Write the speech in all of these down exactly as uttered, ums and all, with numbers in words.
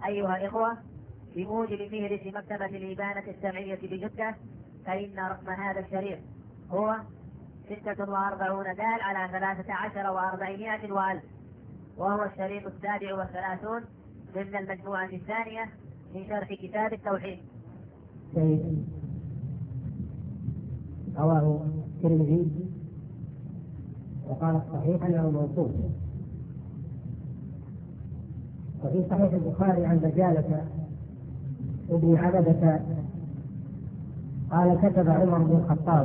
أيها الإخوة، بموجب فهرس مكتبة الإبانة السمعية بجدة، فإن رقم هذا الشريط هو ستة وأربعون دال على ثلاثة عشر وأربعمائة وألف، وهو الشريط السابع والثلاثون ضمن المجموعة الثانية من شرح كتاب التوحيد. رواه الترمذي وقال الصحيح انه موصول. وفي صحيح البخاري عن بجالة ابن عبدة قال كتب عمر بن الخطاب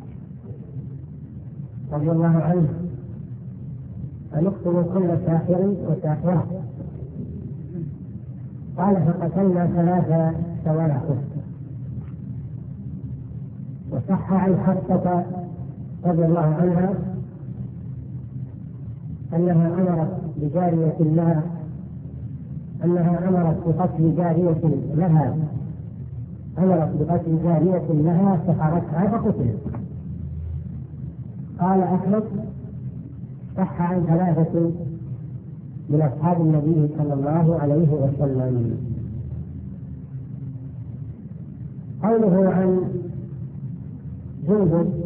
رضي الله عنه فنقتل كل ساحر وساحرة. قال فقتلنا ثلاثة سواحر. وصح عن حفصة رضي الله عنها أنها أمرت بجارية لها أنها أمرت بقتل جارية لها أمرت بقتل جارية لها سحرتها فقتلت. قال أحمد صح عن ثلاثة من أصحاب النبي صلى الله عليه وسلم. قوله عن جندب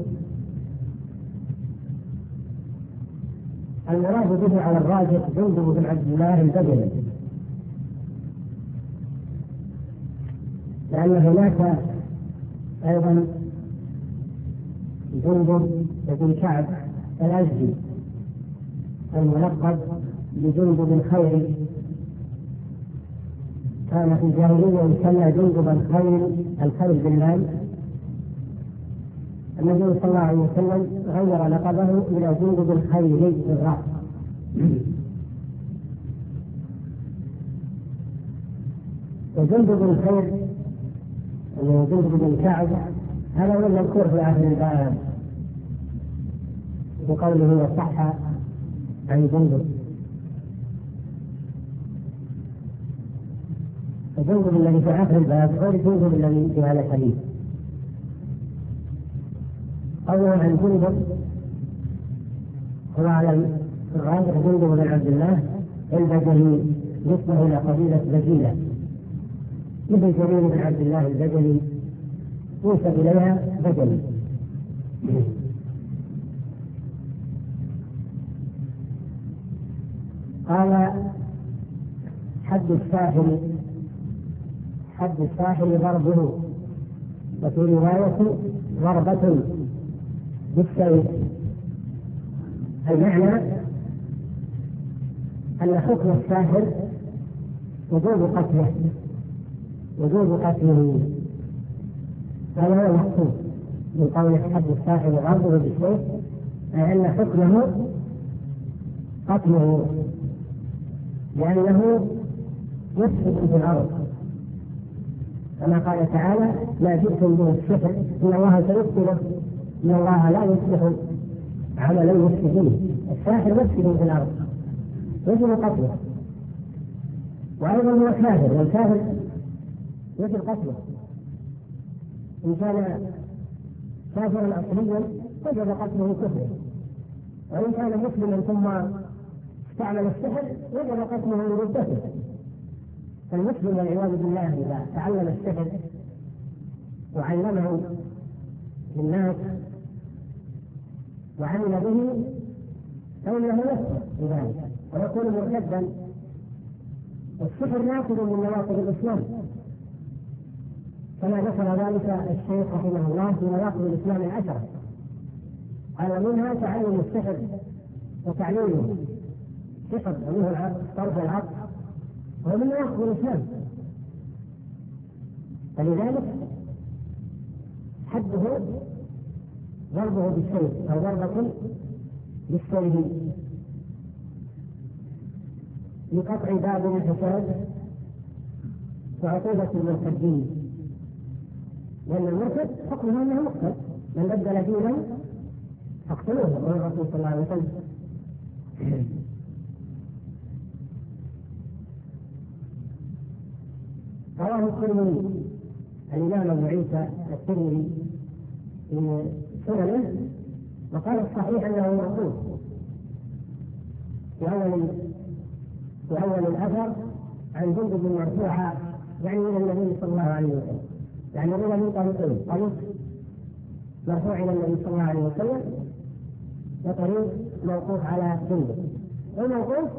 المراد به على الراجح جندب بن عبد الله البجلي، لأن هناك أيضا جندب بن كعب الأزدي الملقب بجندب الخير، كان في الجاهلية يسمى جندب الخير الخير بالله. النبي صلى الله عليه وسلم غير لقبه إلى جندب الخير بالرأس. وجندب الخير جندب بن كعب هذا هو المذكور في آخر الباب بقوله وصح عن جندب. الجندب الذي في آخر الباب غير الجندب الذي في هذا الحديث. قوله عن جندب هو على الراجح جندب بن عبد الله البجلي نسبة إلى قبيلة بجيلة، مثل جرير بن عبد الله البجلي ينسب إليها بجلي. قال حد الساحر حد الساحر ضربه، وفي رواية ضربة بالسيف. المعنى أن حكم الساحر وجوب قتله وجوب قتله هذا هو المقصود من قول حد الساحر ضربه بالسيف، أي أن حكمه قتله لأنه يفسد في الأرض، كما قال تعالى لا جئتم به السحر إن الله سيبطله إن الله لا يصلح عمل المفسدين. الساحر مفسد في الأرض يجب قتله، وأيضا هو كافر، والكافر يجب قتله. إن كان كافرا أصليا وجب قتله كفرا، وإن كان مسلما ثم استعمل السحر وجب قتله لردته. فالمسلم والعياذ بالله إذا تعلم السحر وعلمه للناس وعمل به فإنه يكفر بذلك ويكون مرتدا. والسحر ناقض من نواقض الإسلام، كما ذكر ذلك الشيخ رحمه الله في نواقض الإسلام العشرة، قال منها تعلم السحر وتعليمه سحر ومنه العقل صرف العقل وهو من نواقض الإسلام. فلذلك حده ضربه بالسيف أو ضربة بالسيف لقطع باب الفساد وعقوبة المرتدين، لأن المرتد حكمه أنه مقتل، من بدل دينا فاقتلوه، وهو الرسول صلى الله عليه وسلم. رواه الترمذي الإمام أبو عيسى الترمذي في سننه وقال الصحيح أنه موقوف في أول في أول الأثر عن جندب مرفوعة يعني إلى النبي صلى الله عليه وسلم، يعني روى من طريقين، طريق مرفوع إلى النبي صلى الله عليه وسلم وطريق موقوف على جندب. والموقوف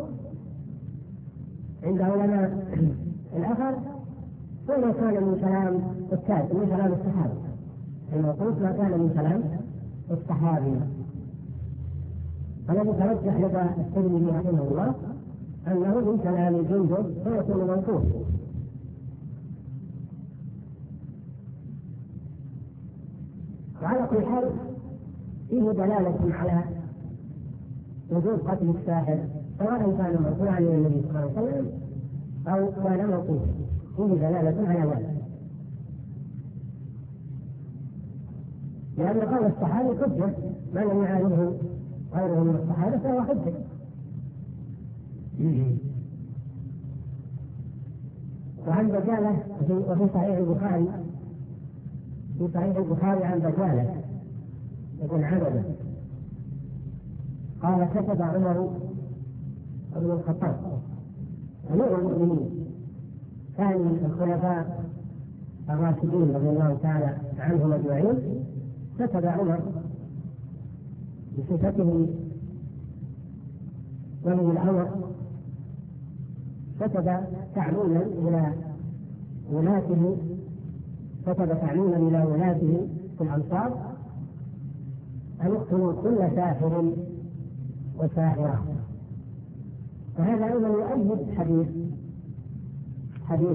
عند علماء الأثر هو ما كان من كلام التابع من كلام الصحابة، الموقوف ما كان من كلام الصحابي. الذي ترجح لدى الترمذي رحمه الله أنه من كلام جندب فيكون موقوف. وعلى كل حال فيه دلالة على وجود قتل الساحر سواء كان مرفوعا إلى النبي صلى الله عليه وسلم أو كان موقوفا، فيه دلالة على ذلك، لأن قول الصحابي حجة، ما لم يعارضه غيره من الصحابة فهو حجة. وعن بجالة وفي صحيح البخاري في صحيح البخاري عن بجالة ابن عبدة قال كتب عمر بن الخطاب أمير المؤمنين ثاني الخلفاء الراشدين رضي الله تعالى عنهم أجمعين، كتب عمر بصفته ولي الأمر، كتب تعليما إلى ولاته كتب تعليما إلى ولاته في الأمصار أن يقتلوا كل ساحر وساحرة. فهذا أيضا يؤيد حديث حديث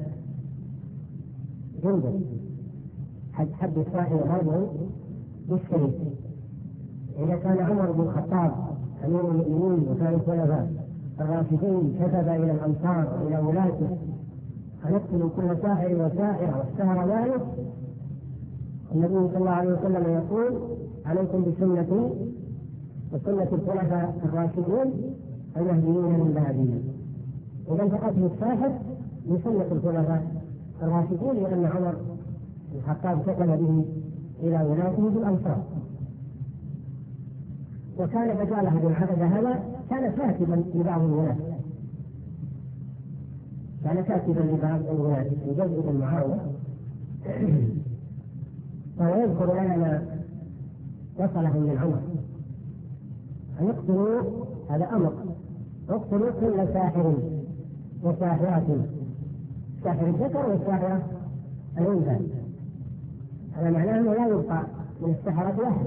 جندب حد الساحر هذا بالسيف. إذا كان عمر بن الخطاب أمير المؤمنين وكان الخلفاء الراشدين كتب إلى الأمصار وإلى ولاته أن يقتلوا كل ساحر وساحرة واشتهر ذلك، النبي صلى الله عليه وسلم يقول عليكم بسنتي وسنة الخلفاء الراشدين المهديين من بعدي. إذا فقتل الساحر من سنة الخلفاء الراشدين، لأن عمر بن الخطاب كتب به إلى ولاته بالأمصار. وكان بجالة بن عبدة هذا كان كاتبا لبعض الولاة، كان كاتبا لبعض الولاة في جزء بن معاوية، وهو يذكر لنا ما وصله من عمر أن يقتلوا، هذا أمر، يقتلوا كل ساحر وساحرة، ساحر الذكر والساحرة الأنثى. هذا معناه أنه لا يبقى من السحرة واحد،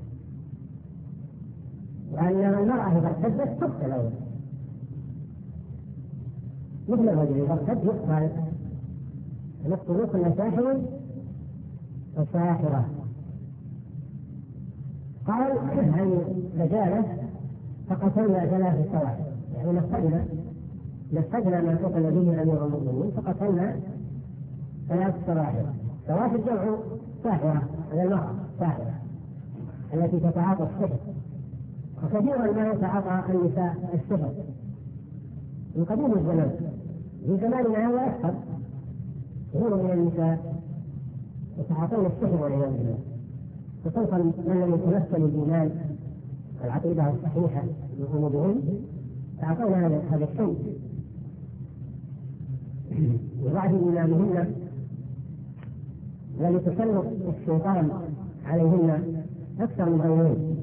وأن المرأة إذا ارتدت تقتل أولا مثل الرجل إذا ارتد يقتل. نقتل كل ساحر وساحرة. قال عن رجالة فقتلنا ثلاث سواحر، يعني نفذنا نفذنا ما قتل به أمير المؤمنين فقتلنا ثلاث سواحر. سواحر جمع ساحرة، هذا المرأة ساحرة التي تتعاطى السحر، وكثيرا ما يتعاطى النساء السحر من قديم الزمان. في زماننا هذا أكثر، كثير من النساء يتعاطون السحر والعياذ بالله، خصوصا من لم يتمثل الإيمان والعقيدة الصحيحة بقلوبهم يتعاطون هذا هذا الشيء لضعف إيمانهن ولتسلط الشيطان عليهن أكثر من غيرهم.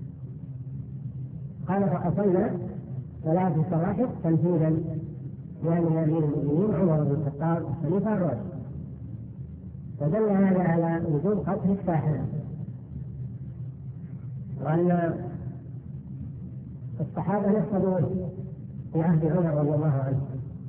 قال فقتلنا ثلاث سواحر تنفيذا لأمر أمير المؤمنين عمر بن الخطاب الخليفة الراشد. فدل هذا على وجوب قتل الساحر، وأن الصحابة نفذوا في عهد عمر رضي الله عنه.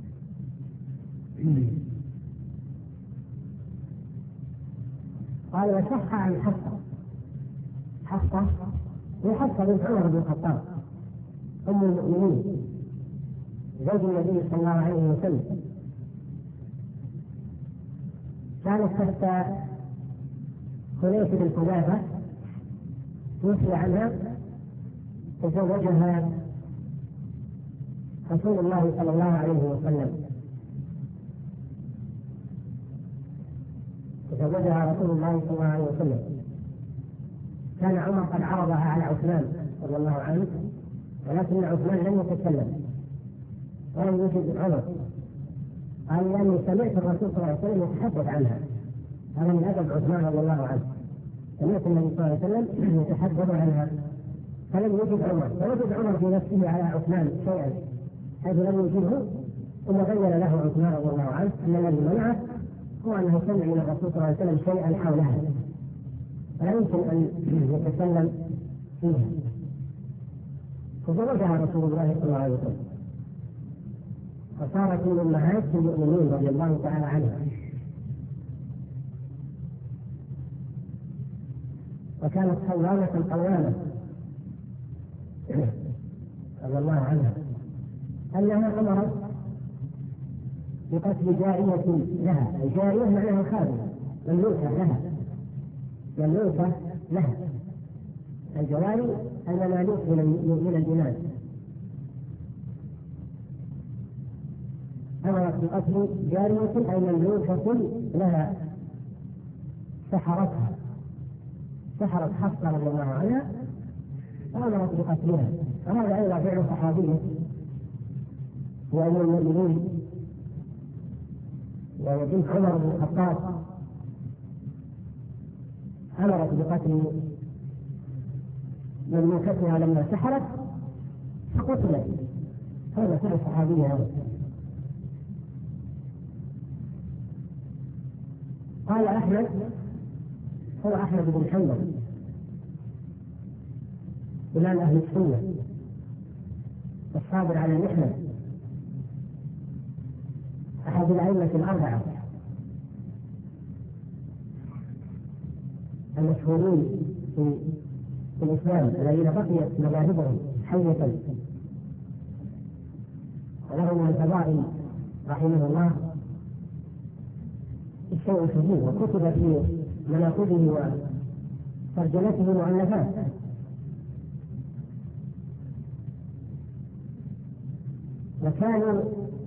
قال وصح عن حفصة، حفصة هي حفصة بنت عمر بن الخطاب أم المؤمنين زوج النبي صلى الله عليه وسلم، كانت تحت خليفة بن حذافة توفي عنها، تزوجها رسول الله صلى الله عليه وسلم تزوجها رسول الله صلى الله عليه وسلم. كان عمر قد عرضها على عثمان رضي الله عنه، ولكن عثمان لم يتكلم ولم يجد عمر قال لأني سمعت الرسول صلى الله عليه وسلم يتحدث عنها. هذا من أدب عثمان رضي الله عنه، سمعت النبي صلى الله عليه وسلم يتحدث عنها فلم يجد عمر، فوجد عمر في نفسه على عثمان شيئا حيث لم يجده، ثم بين له عثمان رضي الله عنه أن الذي منعه هو أنه سمع من الرسول صلى الله عليه وسلم شيئا حولها فلا يمكن أن يتكلم فيها. فزوجها رسول الله صلى الله عليه وسلم فصارت من أمهات المؤمنين رضي الله تعالى عنها، وكانت صوامة قوامة رضي الله عنها، أنها أمرت بقتل جارية لها. الجارية معناها خادمة مملوكة لها، مملوكة لها. الجواري المماليك من الإناث. أمرت بقتل جارية أي مملوكة لها سحرتها، سحرت حفصة رضي الله عنها فأمرت بقتلها. وهذا أيضا فعل صحابي وأمير المؤمنين وبنت عمر بن الخطاب أمرت بقتل مملوكتها لما سحرت فقتلت. هذا فعل صحابي هذا. قال أحمد هو أحمد بن حنبل إمام أهل السنة الصابر على المحنة، أحد الأئمة الأربعة المشهورين في الإسلام الذين بقيت مذاهبهم حية، وله من الفضائل رحمه الله الشيء كثير، وكتب في مناقبه وترجمته مؤلفات. وكانوا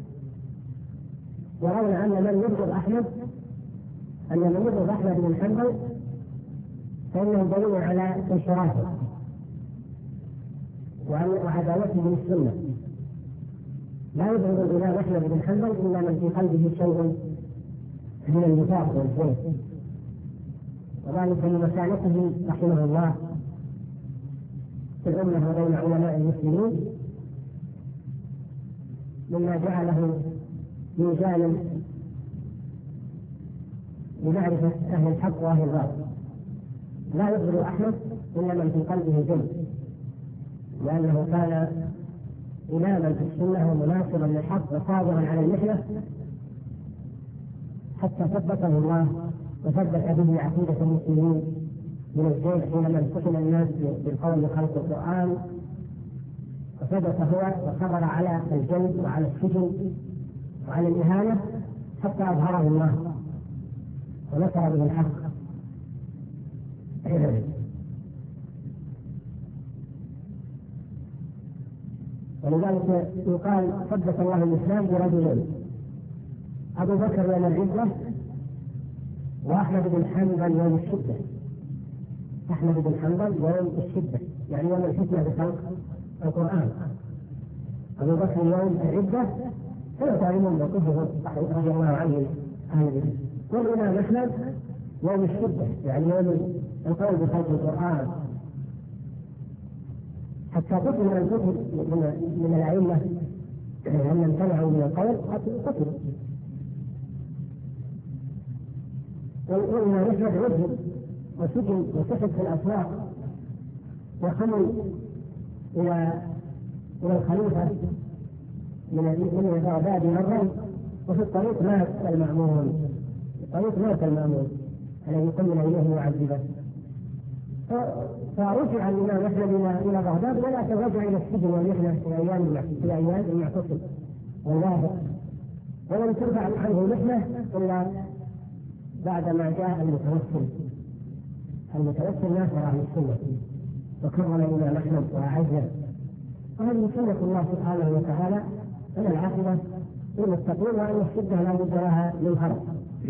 يرون أن من يبغض أحمد أن من يبغض أحمد بن حنبل فإنه دليل على انحرافه وعداوته من السنة. لا يبغض الإمام أحمد بن حنبل إلا من في قلبه شيء من النفاق والزيت، وذلك لمكانته رحمه الله في الأمة وبين علماء المسلمين، مما جعله ميزانا لمعرفة أهل الحق وأهل الباطل. لا يبغض أحمد إلا من في قلبه جن، لأنه كان إماما في السنة ومناصرا للحق وصابرا على المحنة حتى ثبته الله وثبت به عقيدة المسلمين من الزيغ حينما امتحن الناس بالقول بخلق القرآن، وثبت هو وصبر على الجلد وعلى السجن وعلى الإهانة حتى أظهره الله ونصر به الحق. ولذلك يقال ثبت الله الإسلام برجلين: أبو بكر يوم العزة، وأحمد بن حنبل يوم الشدة. أحمد بن حنبل يوم الشدة يعني يوم الفتنة بخلق القرآن. أبو بكر يوم العزة كما تعلمون موقفه رضي الله عنه أهل العلم. والإمام أحمد يوم الشدة يعني يوم القول بخلق القرآن، حتى قتل من الكتب من الأئمة لما امتنعوا من القول قتلوا. والإمام أحمد عذب وسجن وسحب في الأسواق وحمل إلى إلى الخليفة من من بغداد مرة، وفي الطريق مات المأمون، في الطريق مات المأمون الذي قمنا إليه وعذبه. فرجع الإمام أحمد إلى بغداد، ولكن رجع إلى السجن والمحنة في أيام في أيام المعتصم والواثق، ولم ترفع عنه المحنة إلا بعدما جاء المتوسل. المتوسل ناصر أهل السنة وكرم الإمام أحمد وأعزه. وهذه سنة الله سبحانه وتعالى أن العاقبة للمتقين، وأن الشدة لا بد لها من هرب.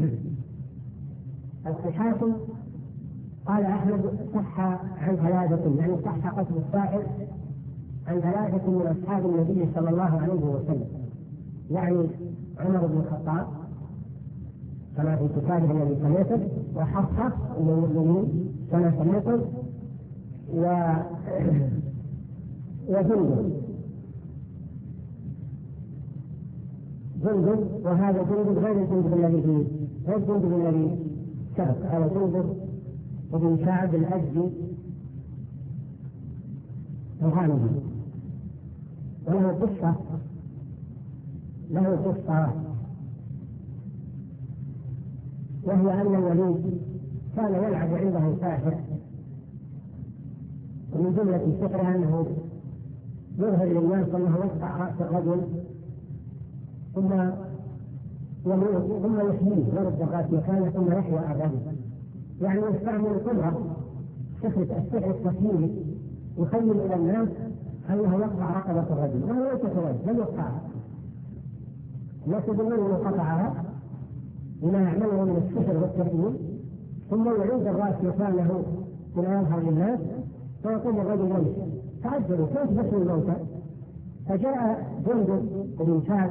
الحاكم قال أحمد صح عن ثلاثة، يعني صح قتل الساحر عن ثلاثة من أصحاب النبي صلى الله عليه وسلم. يعني عمر بن الخطاب كما في كتابه الذي سمعته وحفصة أم المؤمنين كما سمعته و وجندب جندب وهذا جندب غير الجندب الذي فيه غير الجندب الذي سبق، هذا جندب ابن سعد الأزدي الغامدي، وله قصة له قصة وهي أن الوليد كان يلعب عنده ساحر، ومن جملة سحره أنه يظهر للناس أنه يقطع رأس الرجل ثم يموت ثم يحييه يرد الرأس مكانه ثم يحيى الرجل، يعني يستعمل القدرة سحر السحر التخييلي يخيل إلى الناس أنه يقطع رقبة الرجل وهو ليس كذلك، لم يقطعها، الناس يظنون أنه قطعها بما يعمله من السحر والتخييل ثم يعيد الرأس مكانه بما يظهر للناس فيقوم الرجل يمشي، تعجبوا كيف بشر الموتى؟ فجاء جندب بن سعد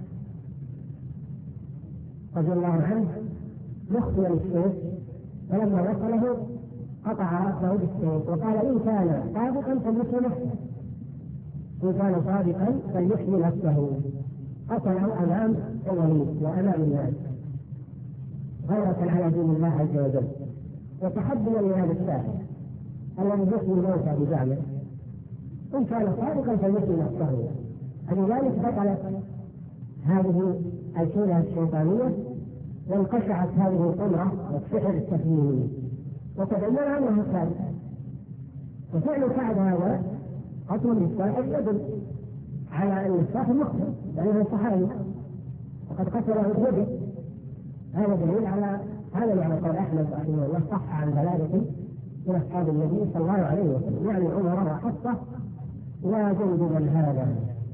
رضي الله عنه مخفيا السيف، فلما وصله قطع رأسه بالسيف وقال إن كان صادقا فليحيي نفسه، إن كان صادقا فليحيي نفسه، قتله أمام الوليد وأمام الناس غيرة على دين الله عز وجل وتحديا لهذا الساحر الذي يحيي الموتى بزعمه، إن كان صادقا فليحيي نفسه. فلذلك بطلت هذه الحيلة الشيطانية وانقشعت هذه القدرة والسحر التخييلي وتبين أنها كاذب، وفعل سعد هذا قتل للساحر يدل على أن الساحر مخطئ لأنه صحابي وقد قتله بيده، هذا دليل على هذا معنى قول أحمد رحمه الله صح عن ثلاثة من أصحاب النبي صلى الله عليه وسلم، يعني عمر وحفصة وجندبا هذا.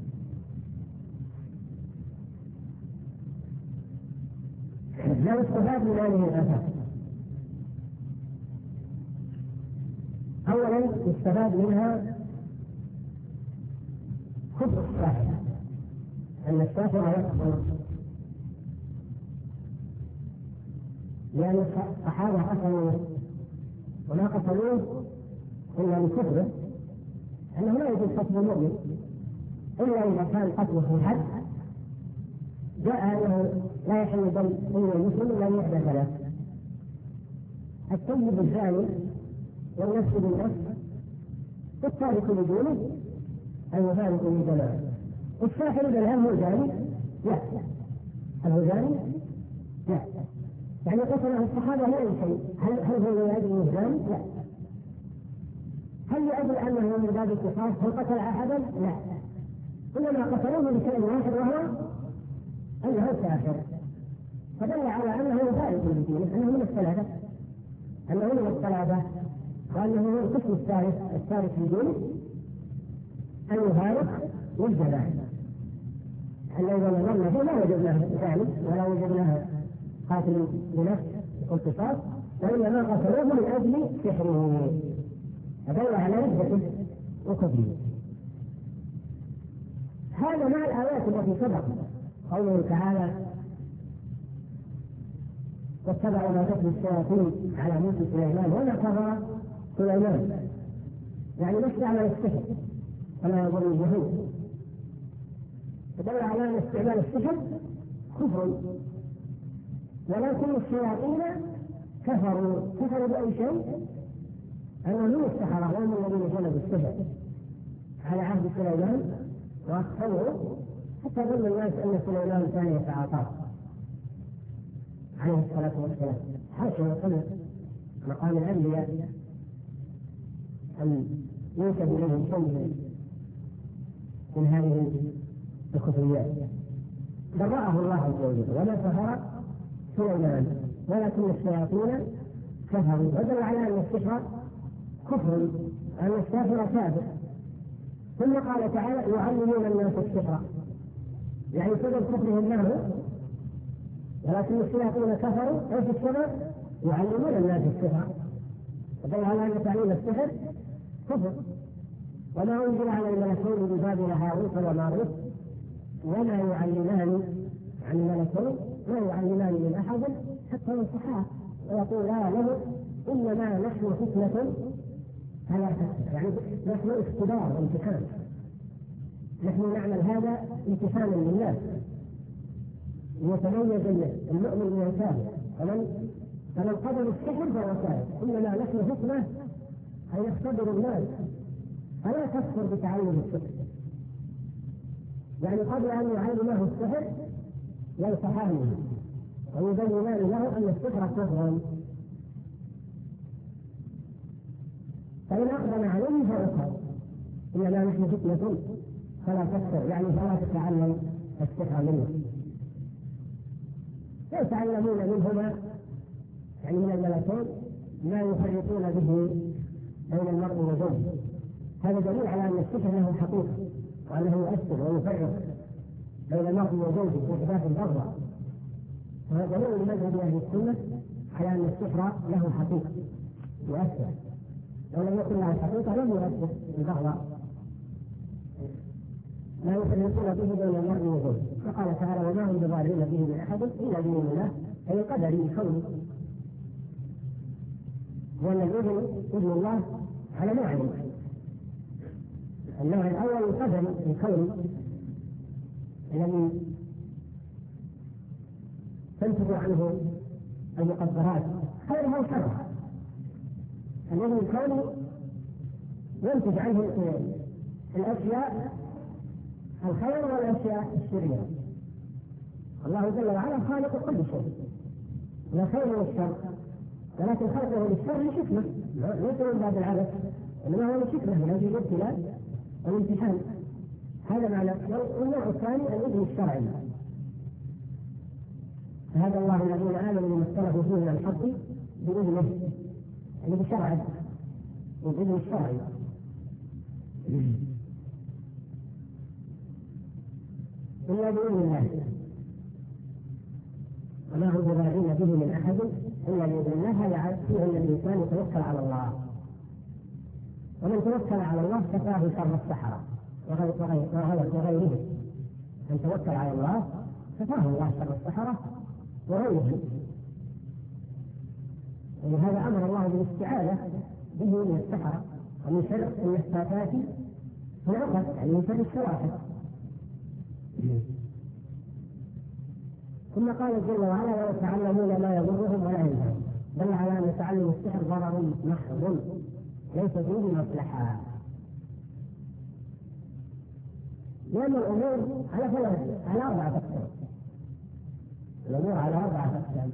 لا يستفاد من هذه الآثار. أولا يستفاد منها خبث الساحر، أن الساحر يقتل، لأن الصحابة قتلوا وما قتلوه إلا لكفره، أنه لا يجوز قتل المؤمن إلا إذا كان قتله في الحد، جاء أنه لا يحل دم المسلم إلا من إحدى ثلاث: الطيب الزاني والنفس بالنفس والتارك لدينه المفارق للجماعة. الساحر إذا هل هو زاني؟ لا. هل هو زاني؟ لا. يعني قتله الصحابة لا شيء، هل هل هو لأجل زاني؟ لا. هل لأجل أنه من باب القصاص هل قتل أحدا؟ لا. إنما قتلوه لشيء واحد وهو أنه ساحر، فدل على أنه فارق لدينه، أنه من الثلاثة، أنه من الثلاثة، وأنه هو القسم الثالث الثالث لدينه أن يفارق والجماعة. أن إذا نظرنا فيه لا وجدناه ذلك ولا وجدناه قاتل بنفس القصاص، وإنما قتلوه من أجل سحره، فدل على ردته وكفره. هذا مع الآيات التي سبقت، قوله تعالى: واتبعوا ما تتلو الشياطين على ملك سليمان وما كفر سليمان، يعني مش على السحر كما يقول اليهود، فدل على أن استعمال السحر كفر، ولكن الشياطين كفروا. كفروا بأي شيء؟ أنهم هم السحرة وهم الذين جلبوا السحر على عهد سليمان وأخفوه حتى ظن الناس أن سليمان كان يتعاطاه عليه الصلاة والسلام. حاشا وقلنا مقام الأنبياء أن ينسب إليهم شيء من هذه الخفيات، برأه الله عز وجل وما كفر سليمان ولكن الشياطين كفروا، ودل على أن السحر كفر، أن الساحر كافر. ثم قال تعالى: يعلمون الناس السحر، يعني سبب كفرهم له، ولكن الشياطين كفروا. ايش السبب؟ يعلمون الناس السحر، فدل على أن تعليم السحر كفر. وما أنزل على الملكين ببابل هاروت وماروت وما يعلمان عن ملكين ما يعلمان من أحد حتى ينصحاه ويقولا له إنما نحن فتنة فلا تكفر، يعني نحن اختبار وامتحان، نحن نعمل هذا امتحانا لله ليتميز المؤمن من الكافر. فمن فمن قبل السحر فهو كافر، انما نحن فتنه اي نختبر الناس فلا تكفر بتعلم السحر. يعني قبل ان يعلمه السحر ينصحانه ويبينان له ان السحر كفر، فإن أقدم عليه فأكفر، إنما نحن فتنة فلا تكفر، يعني فلا تتعلم السحر منه. يتعلمون منهما يعني من الملكين ما يفرقون به بين المرء وزوجه. هذا دليل على أن السحر له حقيقة وأنه يؤثر ويفرق بين المرء وزوجه في خلاف البغضة. وهذا دليل لمذهب أهل السنة على أن السحر له حقيقة يؤثر، لو لم يكن لها حقيقة لم يؤثر البغضة. ما يفرقون به بين المرء وزوجه. فقال تعالى وما هم بضارين به من أحد إلا بإذن الله، أي قدر الكون، وأن الإذن إذن الله على نوعين. النوع الأول قدر الكون الذي تنتج عنه المقدرات خيرها وشرها، الذي الكون ينتج عنه الأشياء الخير والأشياء الشريرة. الله جل وعلا خالق كل شيء، لا خير والشر، ولكن خلقه للشر لحكمة ليس من باب العبث، إنما هو لحكمة من أجل الابتلاء والامتحان. هذا معنى. والنوع الثاني الإذن الشرعي، هذا الله الذين آمنوا بما اختلفوا فيه من الحق بإذنه، يعني بشرعه، بالإذن الشرعي. إلا بإذن الله، وما هم بضارين به من أحد إلا بإذن الله. هذا فيه أن الإنسان يتوكل على الله، ومن توكل على الله كفاه شر السحرة وغيره. من توكل على الله كفاه الله شر السحرة وغيره. ولهذا أمر الله بالاستعاذة به من السحرة ومن شر النفاثات في العقد، يعني من شر الشواحن. ثم قال جل وعلا ويتعلمون ما يضرهم ولا ينفعهم، دل على أن تعلم السحر ضرر محض ليس فيه مصلحة، لأن الأمور على ثلاثة على أربعة أقسام. الأمور على أربعة أقسام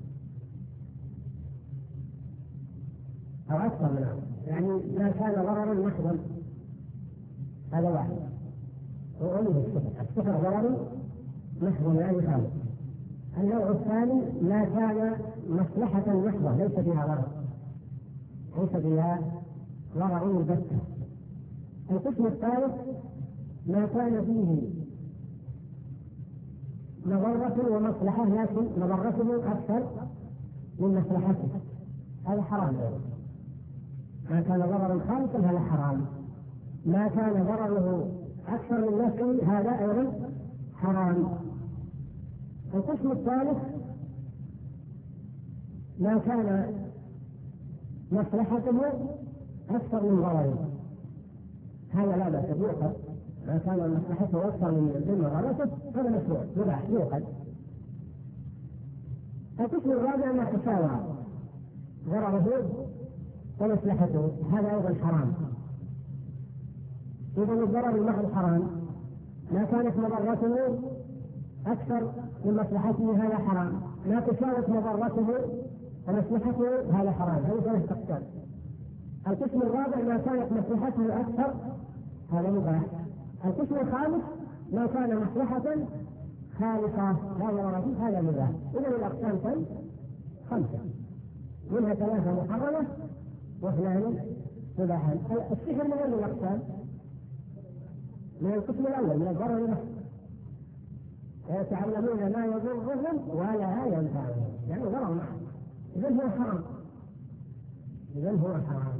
أو أكثر منها، يعني ما كان ضررا محضا هذا واحد، وأمه السحر. السحر ضرر محض لا يخالف. النوع الثاني ما كان مصلحة محضة ليس فيها ضرر، ليس فيها ضرر البتة. القسم الثالث ما كان فيه مضرة ومصلحة لكن مضرته أكثر من مصلحته، هذا حرام. ما كان ضررا خالصا هذا حرام. ما كان ضرره أكثر من نفعه هذا أيضا حرام. القسم الثالث ما كان مصلحته أكثر من ضرره، هذا لا بأس يؤخذ. ما كان مصلحته أكثر من ضرره هذا مشروع يباح يؤخذ. القسم الرابع ما تساوى ضرره ومصلحته هذا أيضا حرام. إذا الضرر المحض حرام، ما كانت مضرته أكثر من مصلحته هذا حرام، ما تساوت مضرته ومصلحته هذا حرام. هذه ثلاث أقسام. القسم الرابع ما كانت مصلحته أكثر هذا مباح. القسم الخامس ما كان مصلحة خالصة لا ضرر فيه هذا مباح. إذا الأقسام كم؟ خمسة، منها ثلاثة محرمة واثنان مباحان. السحر من أي الأقسام؟ من القسم الأول من الضرر المحض. يتعلمون ما يضرهم ولا ينفعهم، يعني ضرر محض. إذن هو حرام، إذن هو حرام.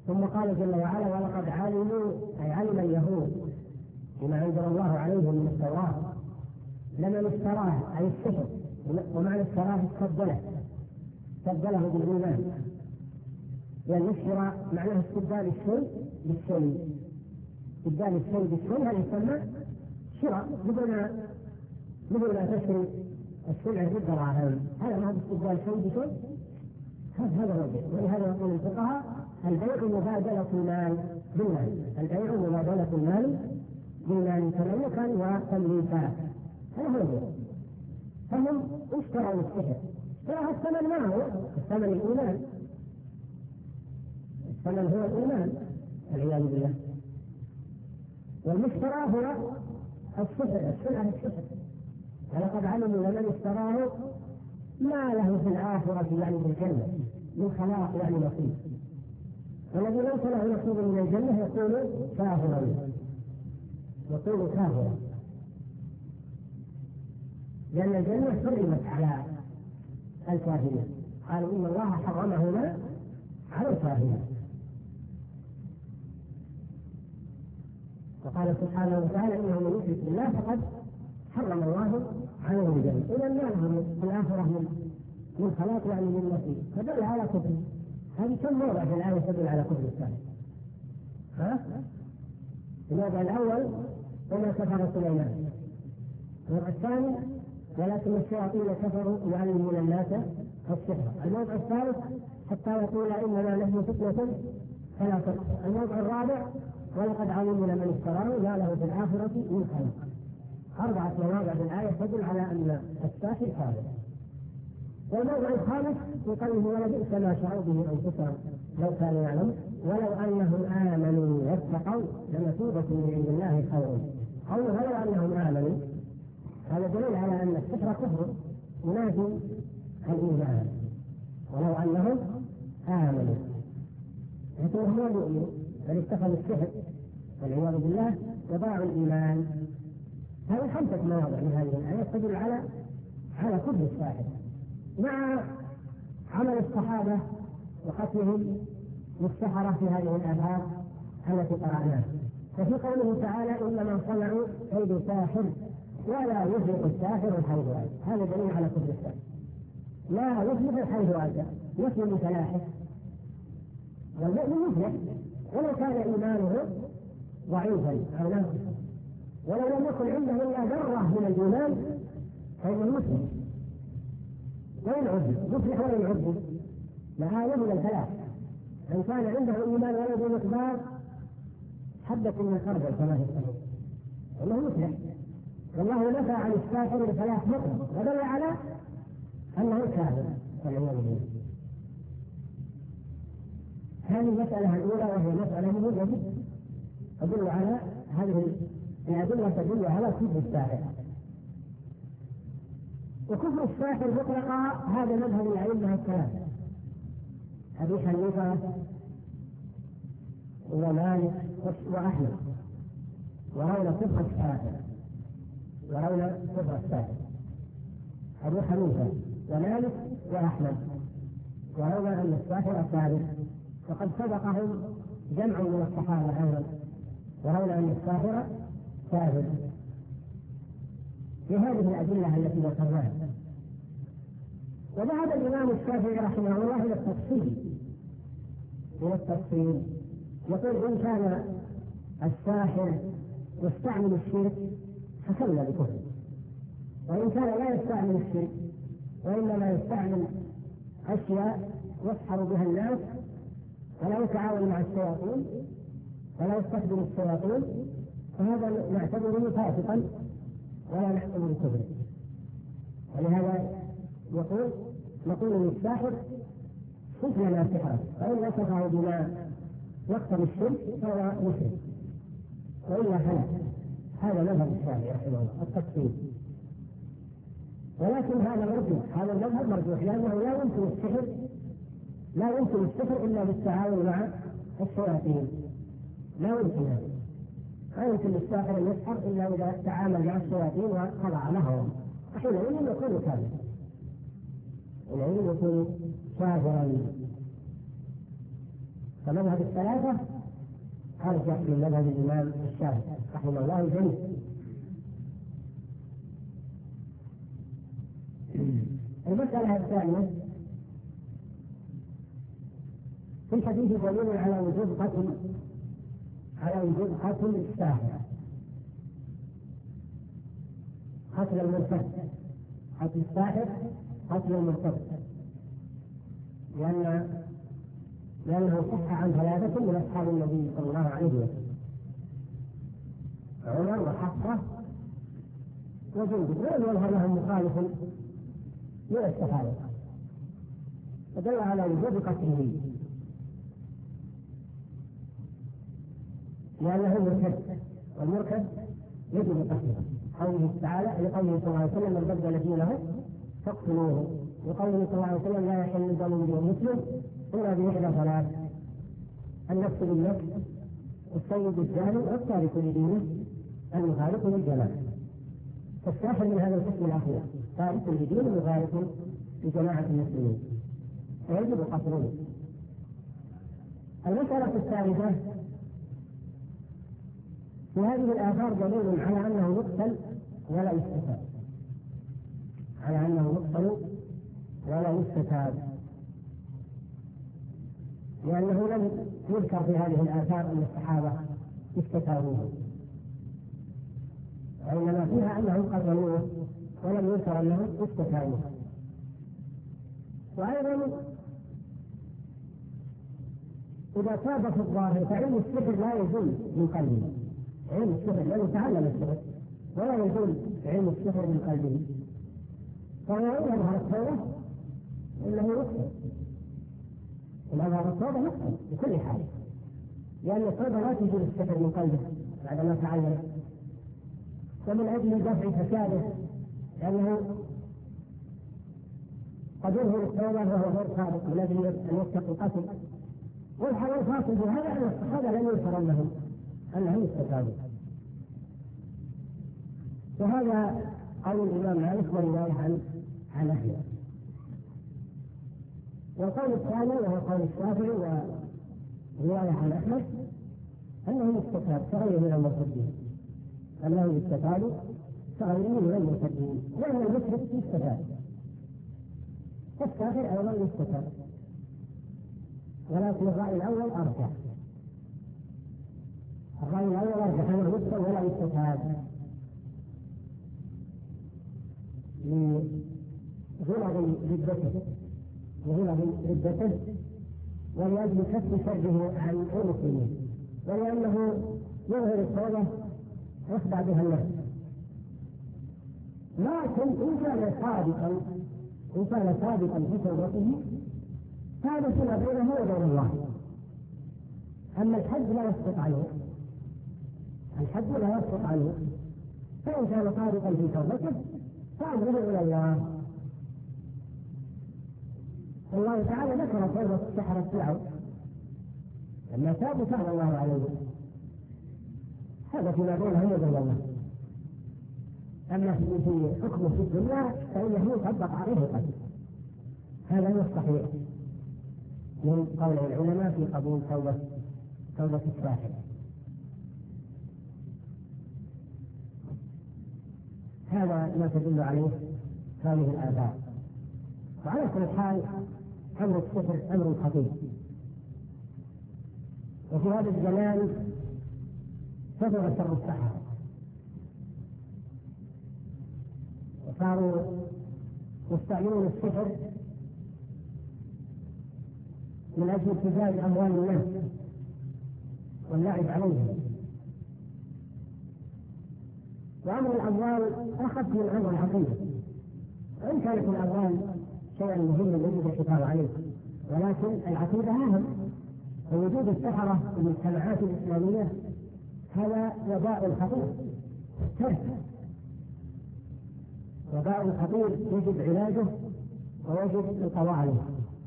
ثم قال جل وعلا ولقد علموا أي علم اليهود بما أنزل الله عليهم من التوراة لمن اشتراه أي السحر، ومعنى اشتراه استبدله استبدله بالإيمان، لأن يعني الشراء معناه استبدال الشيء بالشيء، استبدال الشيء بالشيء هذا يسمى شراء، بدون مثل ما تشتري السلعة بالدراهم، هذا ما هو استبدال شيء بشيء، هذا هو البيع. ولهذا يقول الفقهاء البيع مبادلة المال بالمال، البيع مبادلة المال بالمال تملكا وتمليكا، هذا هو البيع. فهم اشتروا السحر، اشترى الثمن ما هو الثمن الإيمان، الثمن هو الإيمان والعياذ بالله، والمشترى هو السحر، السلعة السحر. ولقد علموا لمن اشتراه ما له في الآخرة يعني بالجنة من خلاق يعني نصيب، والذي ليس له نصيب من الجنة يقول كافرا، يقول كافرا، لأن الجنة حرمت على الكافرين، قالوا إن الله حرمهما على الكافرين. وقال سبحانه وتعالى إنه من يشرك بالله فقد حرم الله عليه الجنة، إذا ما لهم في الآخرة من من خلاق يعني من نصيب، فدل على كفر. هذه كم موضع في الآية تدل على كفر الثاني؟ ها؟ الموضع الأول وما كفر سليمان، الموضع الثاني ولكن الشياطين كفروا يعلمون الناس السحر، الموضع الثالث حتى يقول إننا نحن فتنة فلا تكفر، الموضع الرابع ولقد علموا لمن اشتراه ما له في الآخرة من خلاق. أربعة مواضع في الآية تدل على أن الساحر كافر. والموضع الخامس في قوله ولبئس ما شروا به أنفسهم لو كانوا يعلمون ولو أنهم آمنوا واتقوا لمثوبة من عند الله خير. قوله ولو أنهم آمنوا هذا دليل على أن السحر كفر ينافي الإيمان، ولو أنهم آمنوا لكنهم لا يؤمنوا بل اتخذوا السحر والعياذ بالله وضاعوا الإيمان. هذه خمسة مواضع من هذه الآية تدل على على كفر الساحر، مع عمل الصحابة وقتلهم للسحرة في هذه الآيات التي قرأناها. ففي قوله تعالى إنما صنعوا كيد ساحر ولا يفلح الساحر حيث أتى، هذا دليل على كفر الساحر، لا يفلح حيث أتى، يفلح بفلاحه، والمؤمن يفلح ولو كان إيمانه ضعيفا أو ناقصا، ولو لم يكن عنده إلا ذرة من الإيمان فإنه يفلح وين عبد يفلح وين عبد لآية من الفلاح. إن كان عنده إيمان ولو بمقدار حبة من خردل كما في الصحيح إنه يفلح. والله نفى عن الساحر الفلاح مطلق ودل على أنه كافر والعياذ بالله. هذه المسألة الأولى وهي مسألة مهمة جدا تدل على هذه الأدلة تدل على كفر الساحر. وكفر الساحر مطلقا هذا مذهب الأئمة الثلاثة أبي حنيفة ومالك وأحمد، ورون كفر الساحر ورون كفر الساحر أبو حنيفة ومالك وأحمد ورون أن الساحر كافر، وقد سبقهم جمع من الصحابة أيضا ورون أن الساحر كافر في هذه الأدلة التي ذكرناها. وذهب الإمام الشافعي رحمه الله إلى التفصيل إلى التفصيل يقول إن كان الساحر يستعمل الشرك فكلا بكفر، وإن كان لا يستعمل الشرك وإنما يستعمل أشياء يسحر بها الناس ولا يتعاون مع الشياطين ولا يستخدم الشياطين فهذا نعتبره فاسقا ولا نحكم بالكفر. ولهذا يقول نقول للساحر صف لنا سحرا، فإن وصفه بما يقتضي الشرك فهو مشرك وإلا فلا. هذا مذهب الشافعي رحمه الله التفصيل، ولكن هذا مرجوح، هذا المذهب مرجوح لأنه لا يمكن السحر لا يمكن السحر إلا بالتعاون مع الشياطين، لا يمكن هذا، لا يمكن للساحر أن يسحر إلا إذا تعامل مع الشياطين وخضع لهم، حينئذ يكون كافرا، حينئذ يكون كافرا. فمذهب الثلاثة أرجح من مذهب الإمام الشافعي رحمه الله الجميع. المسألة الثانية في الحديث دليل على وجوب قتل على وجوب قتل الساحر، قتل المرتد، قتل الساحر قتل المرتد، لأن لأنه صح عن ثلاثة من أصحاب النبي صلى الله عليه وسلم، عمر وحفصة وجندب، ولم يظهر لهم مخالف من الصحابة، فدل على وجوب قتله لأنه مرتد، والمرتد يجب قتله. قوله تعالى لقوله صلى الله عليه وسلم من بدل دينه فاقتلوه، وقوله صلى الله عليه وسلم لا يحل دم امرئ مسلم إلا بإحدى ثلاث: النفس بالنفس، والسيد الزاني، والتارك لدينه، المخالف للجماعة. فالساحر من هذا القسم الأخير، تارك لدينه مخالف لجماعة المسلمين، فيجب قتله. المسألة الثالثة في هذه الآثار دليل على أنه يقتل ولا يستتاب، على أنه يقتل ولا يستتاب، لأنه لم يذكر في هذه الآثار أن الصحابة استتابوه، وإنما فيها أنهم قتلوه ولم يذكر أنهم استتابوه. وأيضا إذا تاب في الظاهر فعلم السحر لا يزول من قلبه، علم السحر لا يتعلم السحر ولا يزول علم السحر من قلبه، فهو يظهر التوبة إنه يقتل، إن أظهر التوبة يقتل بكل حال، لأن التوبة لا تزول السحر من قلبه بعدما تعلم. ومن أجل دفع فساده، لأنه قد يظهر التوبة وهو غير صادق من أجل أن يتقي القتل، والحال الفاصل بهذا أن الصحابة لم يذكر أنهم أنهم استتابوا. وهذا قول الإمام مالك ورواية عن عن أحمد. والقول الثاني وهو قول الشافعي ورواية عن أحمد أنه يستتاب كغيره من المرتدين، أنه يستتاب كغيره من المرتدين، لأن المشرك يستتاب، والكافر أيضا يستتاب، ولكن الرأي الأول أرجح، الرأي الأول أرجح أنه يقتل ولا يستتاب لغلظ ردته لغلظ ردته ولأجل كف شره عن المسلمين، ولأنه يظهر التوبة يخدع بها الناس. لكن إن كان صادقا إن كان صادقا في توبته هذا فيما بينه وبين الله. أما الحج لا يسقط عنه، الحج لا يسقط عنه، فإن كان صادقا في توبته فأمره إلى الله. الله تعالى ذكر توبة السحرة فرعون لما تابوا تاب الله عليه، هذا فيما بينه وبين الله. أما في حكمه في الدنيا فإنه يطبق عليه القتل. هذا هو الصحيح من قول العلماء في قبول توبة توبة الساحر. هذا ما تدل عليه هذه الآثار. وعلى كل حال أمر السحر أمر خطير، وفي هذا الزمان كثر شر السحرة، وصاروا يستعملون السحر من أجل ابتزاز أموال الناس واللعب عليهم. وأمر الأموال أخف من أمر العقيدة، وإن كانت الأموال شيئا مهما يجب الحفاظ عليه، ولكن العقيدة أهم. ووجود السحرة في المجتمعات الإسلامية هذا وباء خطير، وباء خطير يجب علاجه ويجب القضاء عليه.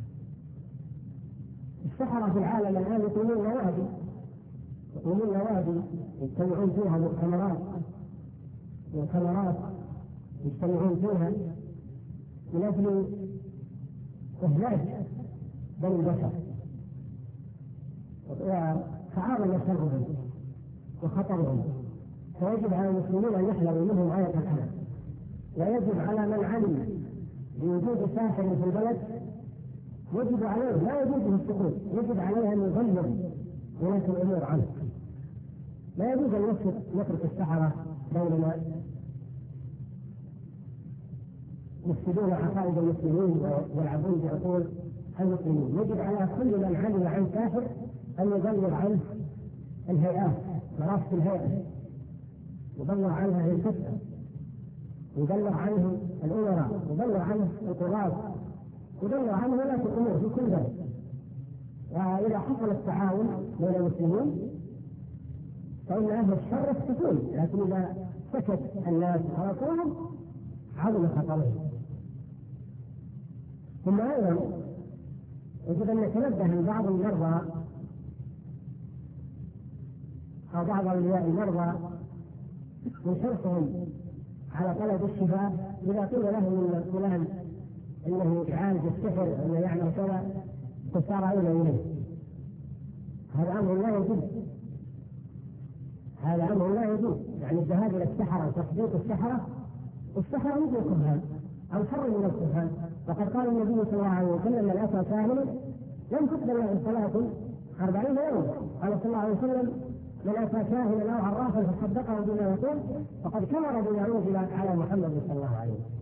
السحرة في العالم الآن يقومون نوادي يقومون نوادي يجتمعون فيها مؤتمرات مؤتمرات يجتمعون فيها من أجل إهلاك بني البشر. وتعاظم شرهم وخطرهم، فيجب على المسلمين أن يحذروا منهم غاية الحذر. ويجب على من علم بوجود ساحر في البلد يجب عليه، لا يجوز السكوت، يجب عليه أن يبلغ ولاة الأمور عنه. لا يجوز أن يترك السحرة بيننا يفسدون عقائد المسلمين ويلعبون بعقول المسلمين. يجب على كل من علم عن ساحر أن يبلغ عنه الهيئات، مرافق الهيئة، يبلغ عنه أهل الفتوى، يبلغ عنه الأمراء، يبلغ عنه القضاة، يبلغ عنه ولاة الأمور في كل ذلك. وإذا حصل التعاون بين المسلمين فإن أهل الشر يسكتون، لكن إذا سكت الناس خلصوهم عظم خطرهم. ثم أيضا يجب أن نتنبه من بعض المرضى أو بعض أولياء المرضى من حرصهم على طلب الشفاء، إذا قيل لهم إن فلان إنه يعالج السحر إنه يعمل كذا تسارعون إليه. هذا أمر لا يجوز، هذا أمر لا يجوز. يعني الذهاب إلى السحرة وتصديق السحرة، السحرة مثل الكهان أو شر من الكهان. وقد قال النبي صلى الله عليه وسلم: من أتى كاهنا لم تقبل له صلاة أربعين يوما. قال صلى الله عليه وسلم: من أتى كاهنا أو عرافا فصدقه بما يقول فقد كفر بما أنزل على محمد صلى الله عليه وسلم.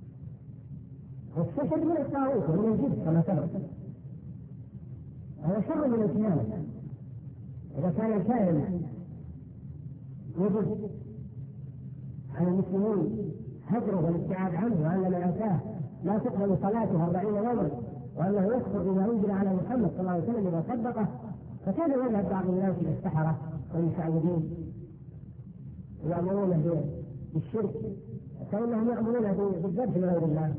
والسحر من الطاغوت ومن الجبت كما سبق، هذا شر من الكهانة. إذا كان الكاهن يجب على المسلمين هجره والابتعاد عنه، وأن من أتاه لا تقبل صلاته أربعين يوما، وأنه يكفر بما أنزل على محمد صلى الله عليه وسلم إذا صدقه، فكان يذهب بعض الناس إلى السحرة والمشعوذين يأمرونه بالشرك، كأنهم يأمرونه بالذبح لغير الله،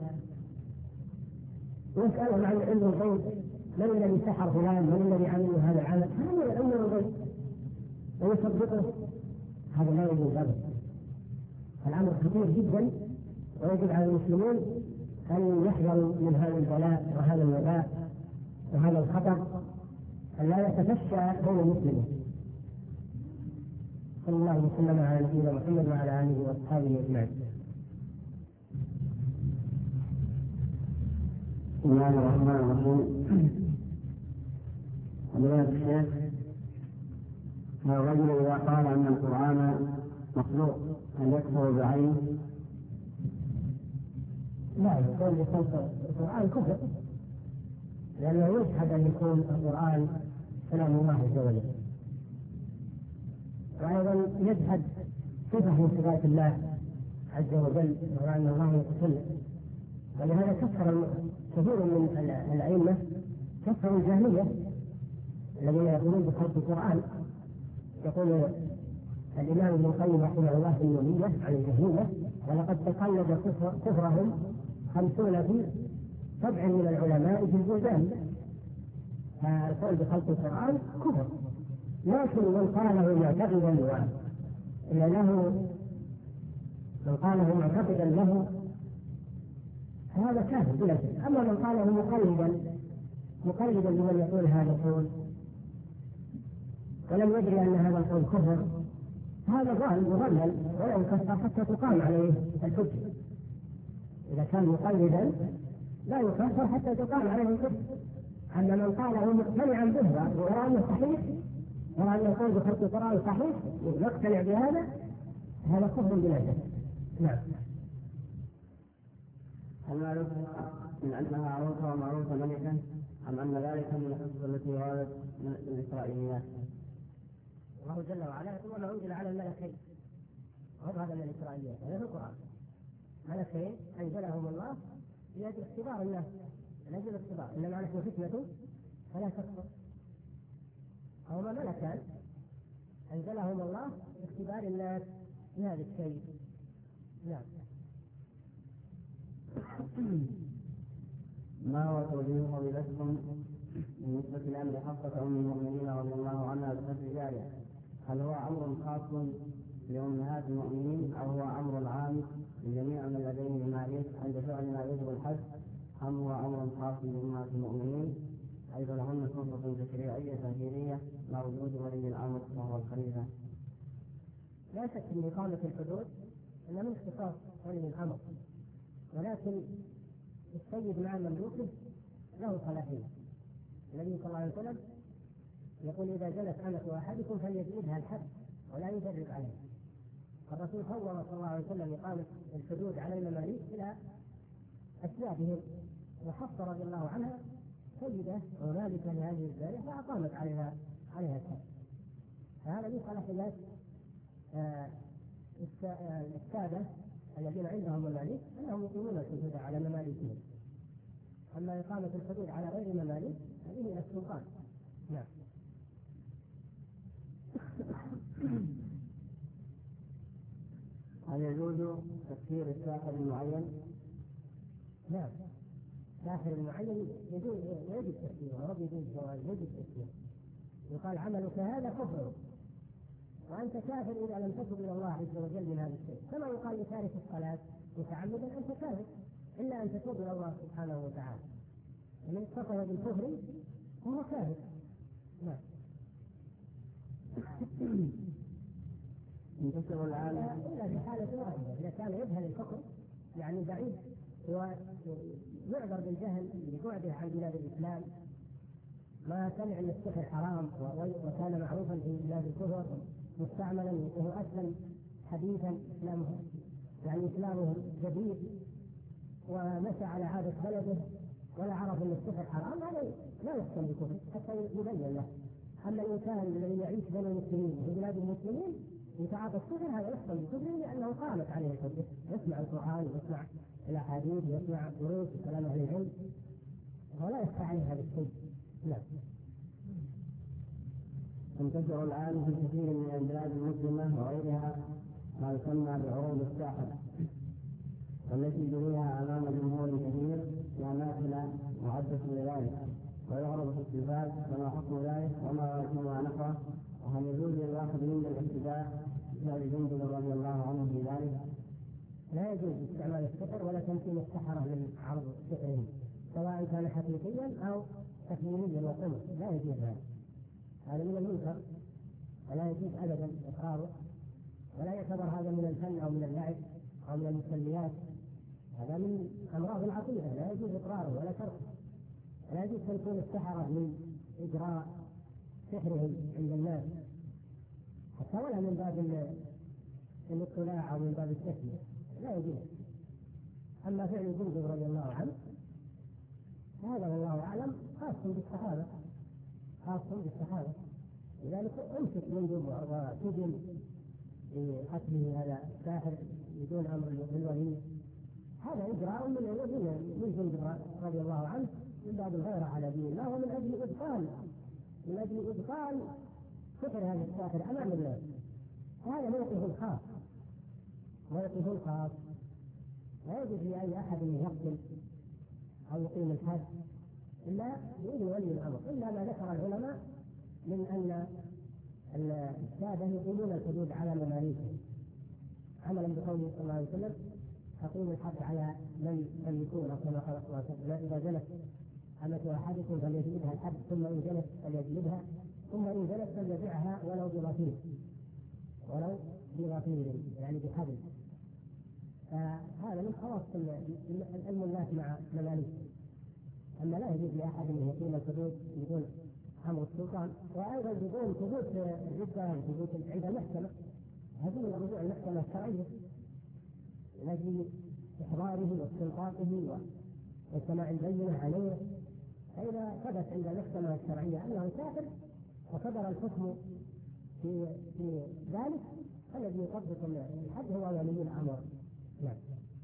ويسألهم عن علم الغيب: من الذي سحر فلان؟ من الذي عمل هذا العمل؟ هذا علم الغيب ويصدقه. هذا لا يجوز أبدا. الأمر خطير جدا، ويجب على المسلمين أن يحذروا من هذا البلاء وهذا الوباء وهذا الخطر، أن لا يتفشى بين المسلمين. صلى الله وسلم على نبينا محمد وعلى آله وأصحابه أجمعين. بسم الله الرحمن الرحيم. فضيلة الشيخ، الرجل إذا قال أن القرآن مخلوق هل يكفر بعينه؟ لا، يقول بخلق القرآن كفر، لأنه يجحد أن يكون القرآن كلام الله عز وجل، وأيضا يجحد صفة من صفات الله عز وجل، وأن الله يتكلم. ولهذا كفر كثير من الأئمة، كفروا الجهمية الذين يقولون بخلق القرآن. يقول الإمام ابن القيم رحمه الله في النونية عن الجهمية: ولقد تقلد كفر كفرهم خمسون في سبع من العلماء في البلدان. فالقول بخلق القرآن كفر، لكن من قاله معتقدا له من قاله معتقدا له هذا كافر بلا شك. أما من قاله مقلدا مقلدا لمن يقول هذا القول ولم يدري أن هذا القول كفر، هذا ضال مضلل ولا يكفر حتى تقام عليه الحجة. إذا كان مقلدا لا يكفر حتى تقام عليه الحجة. أما من قاله مقتنعا به ويرى أنه صحيح، يرى أن القول بخلق القرآن صحيح ويقتنع بهذا، هذا كفر بلا شك. نعم. هل معروف من أنها عروسة ومعروفة ملكا، أم أن ذلك من القصص التي وردت من الإسرائيليات؟ الله جل وعلا يقول: وما أنزل على الملكين. هذا من الإسرائيليات، هذا في القرآن. ملكين أنزلهم الله لأجل اختبار الناس، لأجل الاختبار، إنما نحن فتنة فلا تكفر. هما ملكان أنزلهم الله لاختبار الناس بهذا الشيء. نعم. ما هو توجيه فضيلتكم بالنسبة لأمر حفصة أم المؤمنين رضي الله عنها بحج جارية؟ هل هو أمر خاص لأمهات المؤمنين أو هو أمر عام لجميع من لديهم مالية عند فعل ما يجب الحج، أم هو أمر خاص لأمهات المؤمنين؟ أيضا لهن سلطة تشريعية تأثيرية مع وجود ولي الأمر وهو الخليفة. لا شك أن إقامة الحدود أن من اختصاص ولي الأمر، ولكن السيد مع مملوكه له صلاحية. النبي صلى الله عليه وسلم يقول: إذا جلت أمة أحدكم فليجلدها الحد ولا يجرب عليها. الرسول فوض صلى الله عليه وسلم إقامة الحدود على المماليك إلى أسبابهم، وحفصة رضي الله عنها سيدة ومالكة لهذه الجارية فأقامت عليها عليها الحد. فهذا من صلاحيات السادة الذين عندهم مماليك أنهم يقيمون الحدود على مماليكهم. أما إقامة الحدود على غير مماليك هذه إلى السلطان. نعم. هل يجوز تكفير الساحر المعين؟ نعم، الساحر المعين يجوز يجب تكفيره، ورب يجوز يجب تكفيره. يقال: عملك هذا كفر وأنت كافر إذا لم تتب إلى الله عز وجل من هذا الشيء. كما يقال لتارك الصلاة متعمدا: أنت كافر إلا أن تتوب إلى الله سبحانه وتعالى. ومن اتصف بالكفر هو كافر. نعم. ينتشر الآن إلا في حالة واحدة، إذا كان يجهل الحكم يعني بعيد ويعذر بالجهل لبعده عن بلاد الإسلام، ما سمع أن السحر حرام وكان معروفا في بلاد الكفر مستعملا وهو أسلم حديثا إسلامه يعني إسلامه جديد ومشى على عادة بلده ولا عرف أن السحر حرام، هذا لا يحكم بكفر حتى يبين له. أما الإنسان الذي يعيش بين المسلمين في بلاد المسلمين يتعاطى السحر هذا يحكم بكفر لأنه قامت عليه الحجة، يسمع القرآن ويسمع الأحاديث ويسمع دروس وكلام أهل العلم ولا يخفى عليه هذا الشيء. لا. تنتشر الآن في كثير من البلاد المسلمة وغيرها ما يسمى بعروض الساحر، والتي جريها أمام جمهور كثير في أماكن معدة لذلك، ويعرض في التلفاز، فما حكم ذلك وما وجهه نفعه؟ وهل يجوز للواحد منا الاقتداء بسبب جندب رضي الله عنه في ذلك؟ لا يجوز استعمال السحر ولا تمكين السحرة من عرض سحرهم سواء كان حقيقيا أو تكوينيا وقمع، لا يجوز هذا. هذا من المنكر ولا يجوز أبدا إقراره، ولا يعتبر هذا من الفن أو من اللعب أو من المسليات، هذا من أمراض العقيدة لا يجوز إقراره ولا تركه. لا يجوز تكون السحرة من إجراء سحرهم عند الناس حتى ولا من باب الاطلاع أو من باب التسلية، لا يجوز. أما فعل جندب رضي الله عنه هذا والله أعلم خاص بالصحابة، خاص بالصحابة، لذلك امسك جندب وسجن لقتله هذا الساحر بدون أمر الولي. هذا إجراء من من جندب رضي الله عنه من باب الغيرة على دين الله ومن أجل إبطال من أجل إبطال سحر هذا الساحر أمام الناس. هذا موقف الخاص، موقف الخاص لا يجوز لأي أحد أن يقتل أو يقيم الحد إلا بإذن ولي الأمر، إلا ما ذكر العلماء من أن السادة يقيمون الحدود على مماليكهم عملا بقوله صلى الله عليه وسلم: تقيم الحد على من يملكون، كما قال صلى الله عليه وسلم: إذا جلت أمة أحدكم فليجلدها الحد، ثم إن جلت فليجلدها، ثم إن جلت فليبيعها ولو بغفير ولو بغفير يعني بحبل. فهذا من خواص الملاك مع مماليك. أما لا يجوز لأحد أن يقيم الحدود بدون أمر السلطان، وأيضا بدون ثبوت الردة وثبوت عند المحكمة. هذه رجوع المحكمة الشرعية لأجل إحضاره واستنقاطه وسماع البينة عليه. فإذا ثبت عند المحكمة الشرعية أنه كافر وصدر الحكم في في ذلك، الذي يطبق الحد هو ولي الأمر. نعم.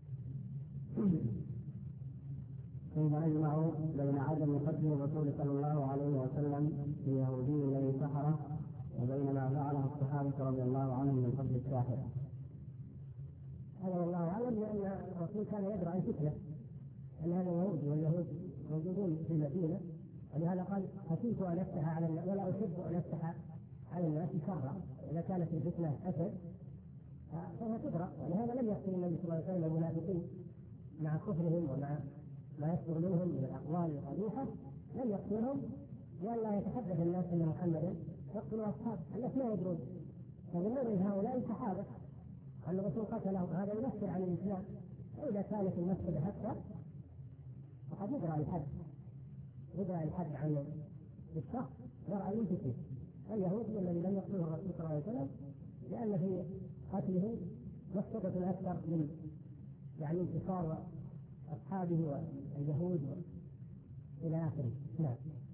كيف نجمع بين عدم قتل الرسول صلى الله عليه وسلم في يهودي الذي سحره وبين ما فعله الصحابة رضي الله عنهم من قتل الساحر؟ هذا والله أعلم، لأن الرسول كان يدرى عن فتنة أن هذا يهودي واليهود موجودون في المدينة، ولهذا قال: خشيت أن أفتح على الناس ولا أحب أن أفتح على الناس شرا. إذا كانت الفتنة أسد فهي تدرى، ولهذا لم يقتل النبي صلى الله عليه وسلم المنافقين مع كفرهم ومع ما يصدر منهم من الأقوال القبيحة، لم يقتلهم لئلا يتحدث الناس ان محمدا يقتل اصحابه، الناس ما يدرون، فبالنظر هؤلاء الصحابه ان الرسول قتلهم، هذا ينفر عن الاسلام. فاذا كانت المسألة هكذا فقد يقرأ الحد يقرأ الحد عن الشخص يرى ينتهي اليهودي الذي لم يقتله الرسول صلى الله عليه وسلم، لأن في قتله مفسدة أكثر من يعني انتصار أصحابه واليهود إلى آخره. نعم.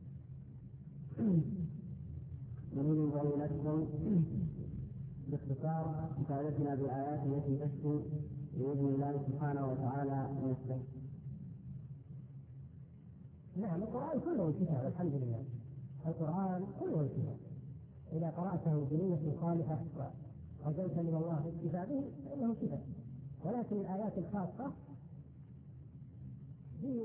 نريد أن نذكر باختصار مفادتنا بالآيات التي تشفي بإذن الله سبحانه وتعالى من السحر. نعم، القرآن كله شفاء والحمد لله، القرآن كله شفاء، إذا قرأته بنية صالحة ورجوت من الله الشفاء به فإنه شفاء. ولكن الآيات الخاصة في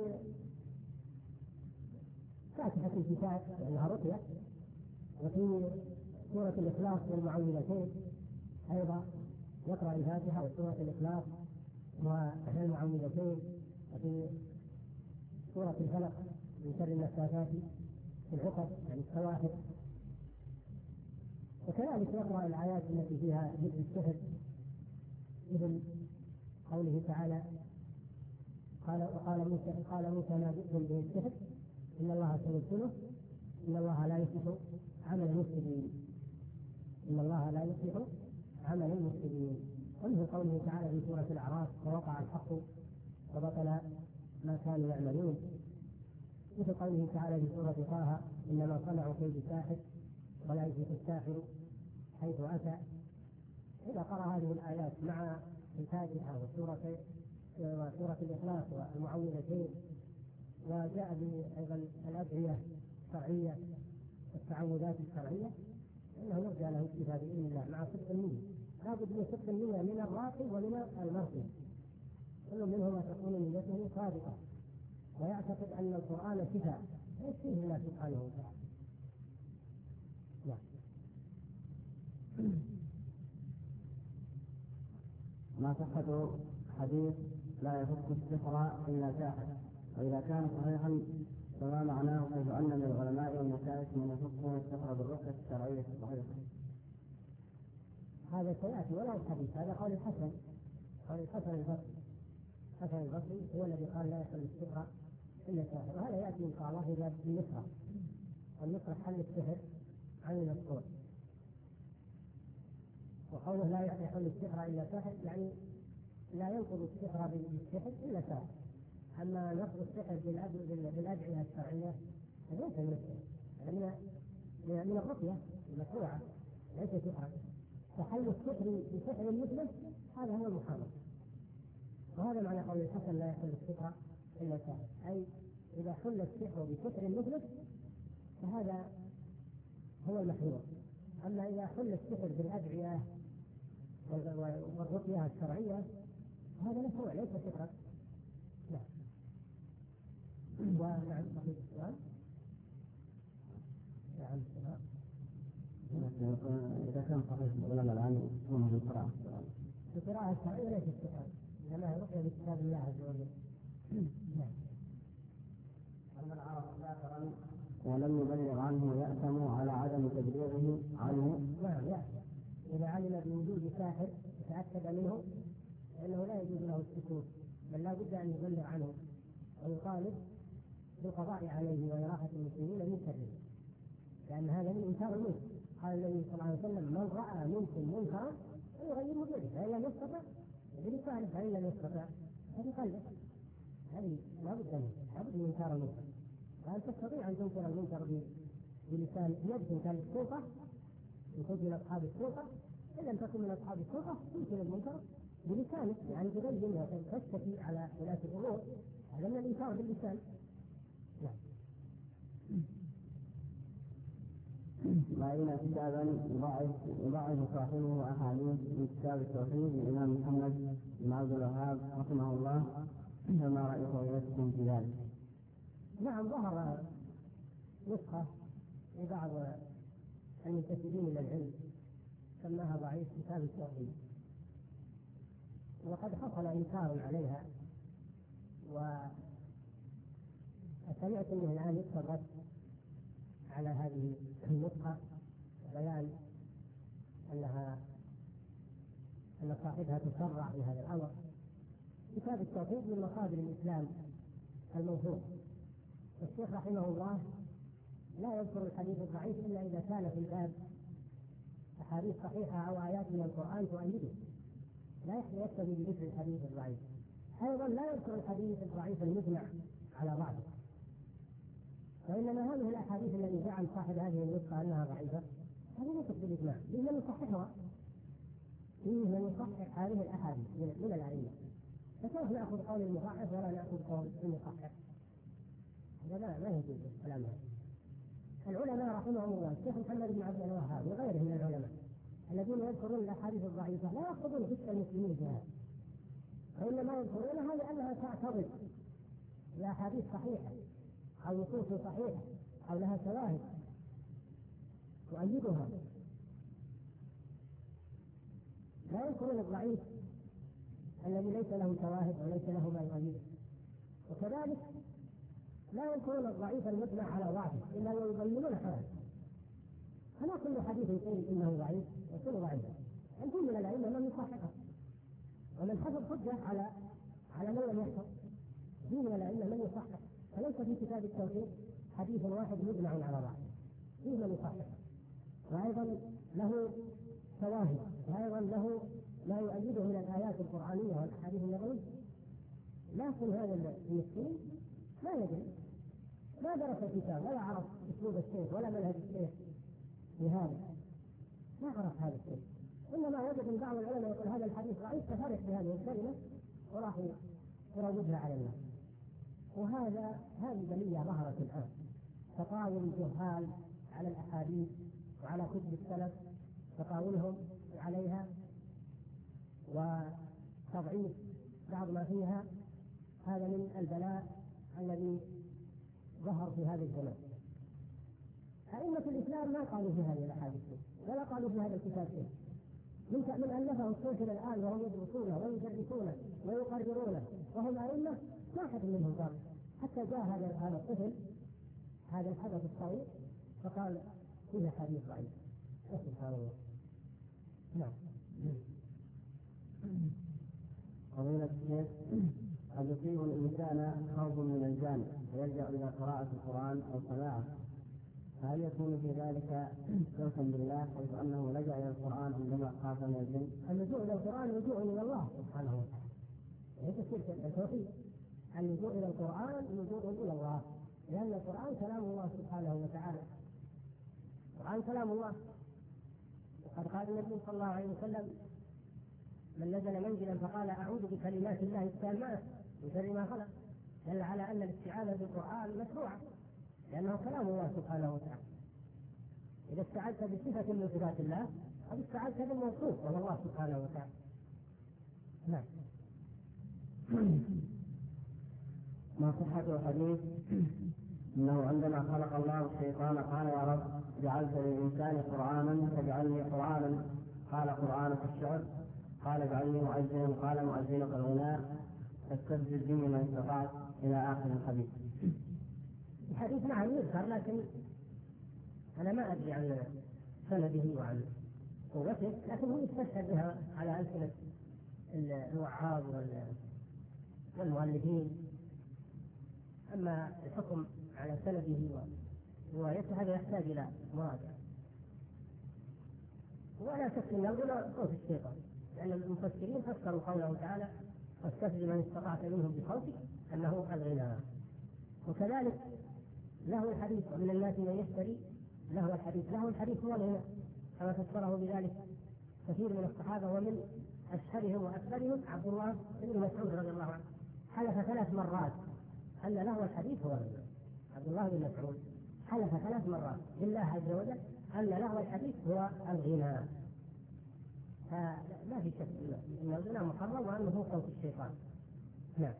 فاتحة الكتاب لأنها رقية، وفي سورة الإخلاص والمعوذتين أيضا يقرأ الفاتحة وسورة الإخلاص والمعوذتين، وفي سورة الفلق من شر النفاثات في العقد يعني السواحل. وكذلك يقرأ الآيات التي فيها ذكر السحر مثل قوله تعالى قال وقال موسى قال موسى ما جئتم به السحر إن الله سيبطله إن الله لا يصلح عمل المفسدين إن الله لا يصلح عمل المفسدين. ومثل قوله تعالى في سورة الأعراف ووقع الحق وبطل ما كانوا يعملون. مثل قوله تعالى في سورة طه إنما صنعوا كيد ساحر ولا يفلح الساحر حيث أتى. إذا قرأ هذه الآيات مع الفاتحة وسورة وسورة الإخلاص والمعوذتين وجاء أيضا الأدعية الشرعية والتعوذات الشرعية إنه يرجى له الشفاء بإذن الله مع صدق النية. لابد من صدق النية من الراقي ومن المرقي، كل منهما تكون نيته صادقة ويعتقد أن القرآن شفاء يشفيه الله سبحانه وتعالى. نعم. ما صحة حديث لا يفك السحر إلا ساحر، وإذا كان صحيحا فما معناه حيث أن من العلماء والمشايخ من يفكون السحر بالرقية الشرعية الصحيحة؟ هذا سيأتي ولا الحديث، هذا قول الحسن قول الحسن البصري. الحسن البصري هو الذي قال لا يحل السحر إلا ساحر، وهذا يأتي إن شاء الله إذا بالنصرة والنصرة حل السحر عن المسؤول. وقوله لا يحل السحر إلا ساحر يعني لا ينقض السحر بالسحر إلا ساحر. أما نقض السحر بالأدعية الشرعية ليس من السحر، من من الرقية المشروعة ليس سحرا. فحل السحر بسحر مثله هذا هو المحرم، وهذا معنى قول الحسن لا يحل السحر إلا ساحر، أي إذا حل السحر بسحر مثله فهذا هو المحظور. أما إذا حل السحر بالأدعية والرقية الشرعية هذا مشروع ليس سحرا. نعم. ونعم بقية السؤال. نعم السؤال. إذا كان صحيح العلماء الآن يسمونه بالقراءة القراءة الشرعية ليست سحرا، إنما هي رقية بكتاب الله عز وجل. نعم. أما العرب ذاكرا ولم يبلغ عنه يأثم على عدم تبليغه عنه. نعم يأثم إذا علم بوجود ساحر يتأكد منه فإنه لا يجوز له السكوت، بل لا بد أن يبلغ عنه ويطالب بالقضاء عليه وإراحة المسلمين من شره، لأن هذا من إنكار المنكر. قال النبي صلى الله عليه وسلم من رأى منكم منكرا فليغيره بيده فإن لم يستطع بلسانه فإن لم يستطع فبقلبه. هذه لا بد منه، لا بد من إنكار المنكر. وأن تستطيع أن تنكر المنكر بلسان يد كان السلطة إن كنت من أصحاب السلطة، إن لم تكن من أصحاب السلطة تنكر المنكر بلسانك يعني تبين وتشتكي على ولاة الأمور، هذا من الإنكار باللسان. نعم. رأينا كتابا يضاعف صاحبه أحاديث من كتاب التوحيد للإمام محمد بن عبد الوهاب رحمه الله، فما رأي فضيلتكم في ذلك؟ نعم، ظهر نسخة لبعض المنتسبين إلى العلم سماها ضعيف كتاب التوحيد، وقد حصل إنكار عليها، وسمعت أنه الآن يكتب على هذه النسخة بيان أنها أن صاحبها تسرع في هذا الأمر. كتاب التوحيد من مصادر الإسلام الموثوق، الشيخ رحمه الله لا يذكر الحديث الضعيف إلا إذا كان في الباب أحاديث صحيحة أو آيات من القرآن تؤيده، لا يكتفي بذكر الحديث الضعيف. أيضا لا يذكر الحديث الضعيف المجمع على ضعفه، وإنما هذه الأحاديث التي زعم صاحب هذه النسخة أنها ضعيفة هذه ليست بالإجماع، لمن يصححها فيه من يصحح هذه الأحاديث من الأئمة، فكيف نأخذ قول المضاعف ولا نأخذ قول المصحح؟ هذا لا لا يجوز الكلام هذا. العلماء رحمهم الله الشيخ محمد بن عبد الوهاب وغيره من العلماء الذين يذكرون الأحاديث الضعيفة لا يقصدون فسق المسلمين بها، وإنما يذكرونها لأنها تعترض لأحاديث صحيحة أو نصوص صحيحة أو لها شواهد تؤيدها، لا يذكرون الضعيف الذي ليس له شواهد وليس له ما يؤيده. وكذلك لا يذكرون الضعيف المجمع على ضعفه إلا ويبينون حاله، فلا كل حديث يقول إنه ضعيف يكون ضعيفا. عندهم من الأئمة من يصححه ومن حفظ حجة على على من لم يحفظ، دين من الأئمة من يصحح، فليس في كتاب التوحيد حديث واحد مجمع على ضعفه، فيه من يصحح وأيضا له شواهد وأيضا له ما يؤيده من الآيات القرآنية والأحاديث النبوية. لكن هذا المسكين لا يدري، ما درس الكتاب ولا عرف أسلوب الشيخ ولا منهج الشيخ بهذا، ما عرف هذا الشيء، إنما وجد من بعض العلماء يقول هذا الحديث ضعيف ففرح بهذه الكلمة وراح يروجها على الناس. وهذا هذه بلية ظهرت الآن، تطاول الجهال على الأحاديث وعلى كتب السلف، تطاولهم عليها وتضعيف بعض ما فيها، هذا من البلاء الذي ظهر في هذا الزمان. أئمة الإسلام ما قالوا في هذه الأحاديث ولا قالوا في هذا الكتاب شيء، من من ألفه الشيخ الآن وهم يدرسونه ويدرسونه ويقررونه وهم أئمة، ما حد منهم قال. حتى جاء هذا هذا الطفل هذا الحدث الصغير فقال فيه حديث ضعيف. سبحان الله. نعم. فضيلة الشيخ، قد يصيب الإنسان خوف من الجان ويلجأ إلى قراءة القرآن أو سماعه، فهل يكون في ذلك شركا بالله حيث أنه لجأ إلى القرآن عندما خاف من الجن؟ اللجوء إلى القرآن لجوء إلى الله سبحانه وتعالى، ليس شركا، التوحيد. اللجوء إلى القرآن لجوء إلى الله، لأن القرآن كلام الله سبحانه وتعالى، القرآن كلام الله. وقد قال النبي صلى الله عليه وسلم من نزل منزلا فقال أعوذ بكلمات الله التامات من شر ما خلق، دل على أن الاستعاذة بالقرآن مشروعة لأنه كلام الله سبحانه وتعالى. إذا استعذت بصفة من صفات الله أو استعذت بالموصوف وهو الله سبحانه وتعالى. نعم. ما صحة الحديث أنه عندما خلق الله الشيطان قال يا رب جعلت للإنسان قرآنا فاجعلني قرآنا، قال قرآنك الشعر، قال اجعلني مؤذنا، قال مؤذنك الغناء، فاستفزد به من استطعت، إلى آخر الحديث. الحديث نعم يذكر، لكن أنا ما أدري عن سنده وعن قوته، لكن هو يستشهد بها على ألسنة الوعاظ والمؤلفين. أما الحكم على سنده وروايته هذا يحتاج إلى مراجعة. ولا شك أن الغنى صوت الشيطان، لأن المفسرين فسروا قوله تعالى واستفزد من استطعت منهم بصوتك أنه الغنى. وكذلك له الحديث من الناس من يشتري له الحديث، له الحديث هو الغنى كما فسره بذلك كثير من الصحابة، ومن أشهرهم وأكثرهم عبد الله بن مسعود رضي الله عنه حلف ثلاث مرات أن له الحديث هو الغنى. عبد الله بن مسعود حلف ثلاث مرات بالله عز وجل أن له الحديث هو الغنى. فلا في شك أن الغنى محرم وأنه هو صوت الشيطان. نعم.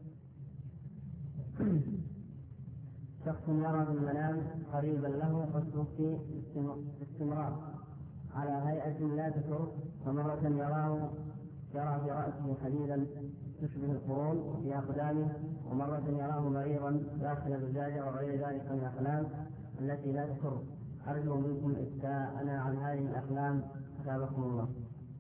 شخص يرى في المنام قريبا له قد في استمرار على هيئة لا تسر، فمرة يراه يرى في رأسه حديدا تشبه القرون في أقدامه، ومرة يراه مريضا داخل الزجاجة وغير ذلك من الأحلام التي لا تسر، أرجو منكم إفتاءنا عن هذه الأحلام أثابكم الله.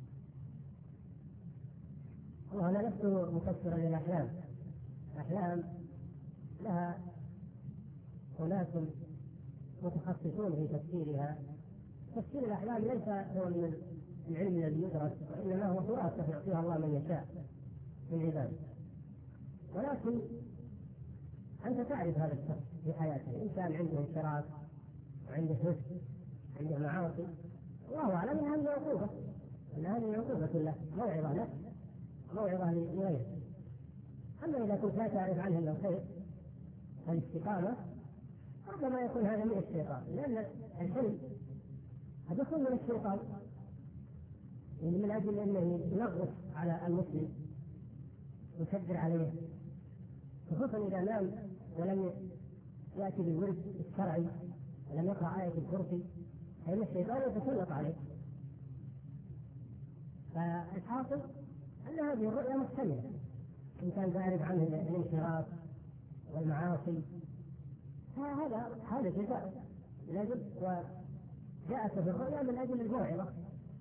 وأنا لست مفسرا للأحلام. الأحلام لها أناس متخصصون في تفسيرها. تفسير الأحلام ليس هو من العلم الذي يدرس، وإنما هو فرصة يعطيها الله من يشاء من عباده. ولكن أنت تعرف هذا الشخص في حياته، الإنسان عنده انحراف وعنده حسن، عنده معاصي، الله أعلم أن هذه عقوبة، أن هذه عقوبة له، موعظة له، موعظة لغيره. أما إذا كنت لا تعرف عنه إلا الخير الاستقامة، ربما يكون هذا من الشيطان، لأن الحلم هذا يكون من الشيطان من أجل أنه ينغص على المسلم ويشدر عليه، خصوصا إذا نام ولم يأتي بالورد الشرعي ولم يقرأ آية الكرسي، فإن الشيطان يتسلط عليه. فالحاصل أن هذه الرؤيا محتملة، إن كان تعرف عنه الانحراف والمعاصي فهذا هذا جزاء لازم، وجاءت في الرؤيا من أجل الموعظة.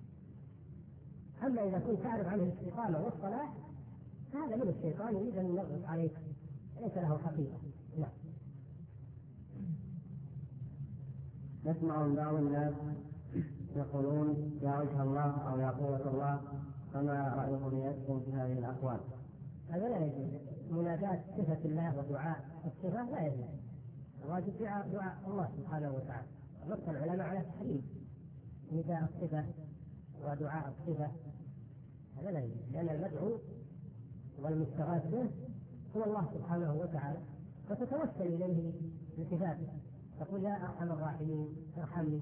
أما إذا كنت تعرف عنه الاستقامة والصلاح فهذا من الشيطان يريد أن ينغص عليك، ليس له حقيقة. نعم. نسمع من بعض الناس يقولون يا وجه الله أو يا قوة الله، فما رأيكم يسكن في هذه الأقوال؟ هذا لا يجوز. مناداة صفة الله ودعاء الصفة لا يجوز. الواجب دعاء دعاء الله سبحانه وتعالى. نص العلماء على تحريم نداء الصفة ودعاء الصفة، هذا لا يجوز، لأن المدعو والمستغاث به هو الله سبحانه وتعالى، فتتوسل إليه بصفاته، تقول يا أرحم الراحمين ارحمني،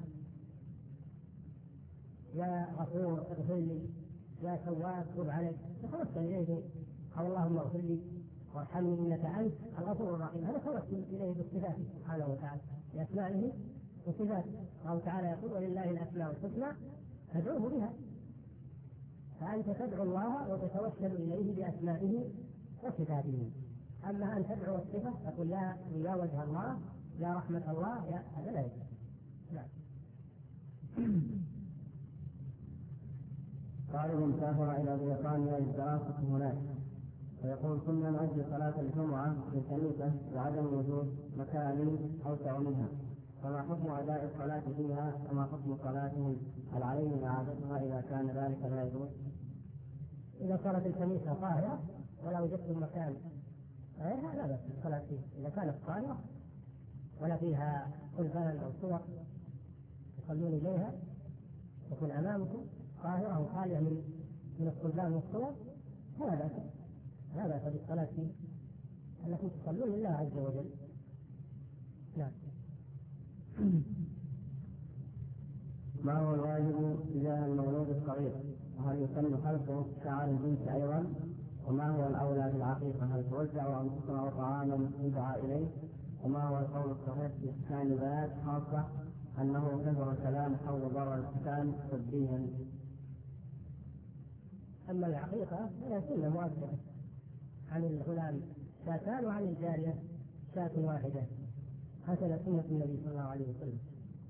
يا غفور اغفر لي، يا تواب تب علي، تتوسل إليه، أو اللهم اغفر لي وارحمني إنك أنت الغفور الرحيم. هذا توسل إليه بصفاته سبحانه وتعالى بأسمائه وصفاته. الله تعالى يقول ولله الأسماء الحسنى فادعوه بها. فأنت تدعو الله وتتوسل إليه بأسمائه وصفاته. أما أن تدعو الصفة تقول لا يا وجه الله يا رحمة الله يا هذا لا يجوز. نعم. طالب سافر إلى بريطانيا للدراسة هناك، ويقول كنا نؤدي صلاة الجمعة في الكنيسة لعدم وجود مكان أوسع منها، فما حكم أداء الصلاة فيها وما حكم صلاتهم؟ هل عليهم إعادتها إذا كان ذلك لا يجوز؟ إذا صارت الكنيسة طاهرة ولا وجدت مكان غيرها لا بأس بالصلاة فيها. إذا كانت طاهرة ولا فيها قلبان أو صور تصلون إليها تكون أمامكم طاهرة وخالية من من القلبان والصور فلا بأس، لا بأس بالصلاة فيها، أنكم تصلون لله عز وجل. نعم. ما هو الواجب تجاه المولود الصغير؟ وهل يسن خلقه شعر البنت أيضا؟ وما هو الأولى بالعقيقة؟ هل توزع أم تصنع طعاما يدعى إليه؟ وما هو القول الصحيح في إسكان البنات خاصة أنه كثر الكلام حول ضرر الإسكان طبيا؟ أما العقيقة فهي سنة مؤكدة عن الغلام شاتان وعن الجارية شاة واحدة، هكذا سنة النبي صلى الله عليه وسلم.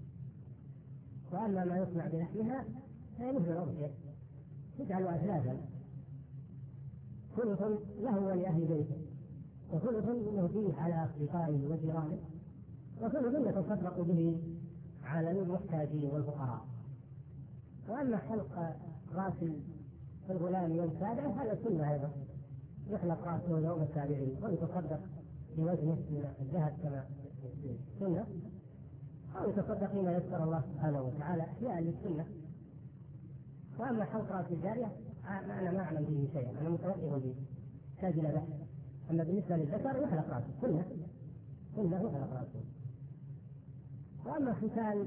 وأما ما يصنع بلحمها فهي مثل الأضحية تجعل أثلاثا، ثلث له ولأهل بيته، وثلث يهديه على أصدقائه وجيرانه، وثلث يتصدق به على المحتاجين والفقراء. وأما حلق رأس الغلام يوم سابعه هذا سنة أيضا، يحلق رأسه يوم السابعين ويتصدق بوزنه من الذهب كما سنة، أو يتصدق بما يسر الله سبحانه وتعالى أحياء للسنة. وأما حلق رأس الجارية أنا ما أعلم به شيئا، أنا متوقف به ساجل بحث. أما بالنسبة للذكر يحلق رأسه سنة، سنة يحلق رأسه. وأما ختان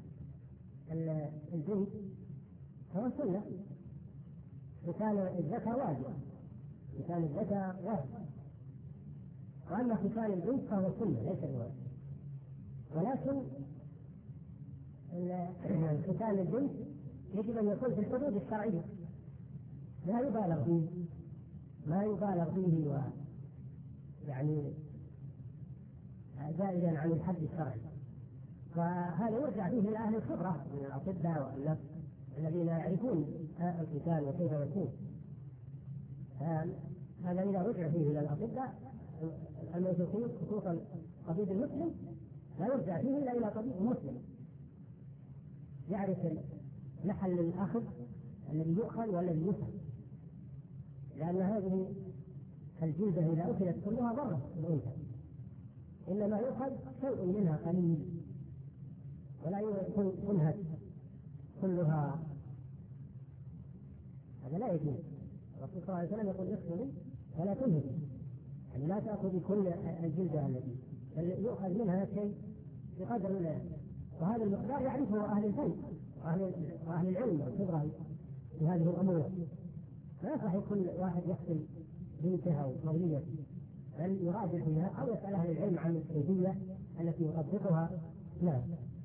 البنت فهو سنة، ختان الذكر واجب، ختان الذكر واجب. وأما ختان البنت فهو سنة ليس بواجب. ولكن ختان البنت يجب أن يكون في الحدود الشرعية، لا يبالغ فيه، ما يبالغ فيه و يعني زائدا عن الحد الشرعي. فهذا يرجع فيه إلى أهل الخبرة من الأطباء والنفس الذين يعرفون القتال وكيف يكون. هذا إذا رجع فيه إلى الأطباء الموثوقين خصوصا الطبيب المسلم لا يرجع فيه إلا إلى طبيب مسلم يعرف محل الأخذ الذي يؤخذ والذي يفهم، لأن هذه الجلدة إذا أكلت كلها ضرة الأنثى، إنما يؤخذ شيء منها قليل ولا ينهك كلها، هذا لا يجوز. الرسول صلى الله عليه وسلم يقول اغسلي ولا تنهك، يعني لا تأخذ كل الجلدة التي بل يؤخذ منها شيء بقدر الله، وهذا المقدار يعرفه أهل الفن وأهل, وأهل العلم والخبرة في هذه الأمور. لا يصح كل واحد يغسل بنته أو موليته، بل يراجع فيها أو يسأل أهل العلم عن الكيفية التي يطبقها. نعم.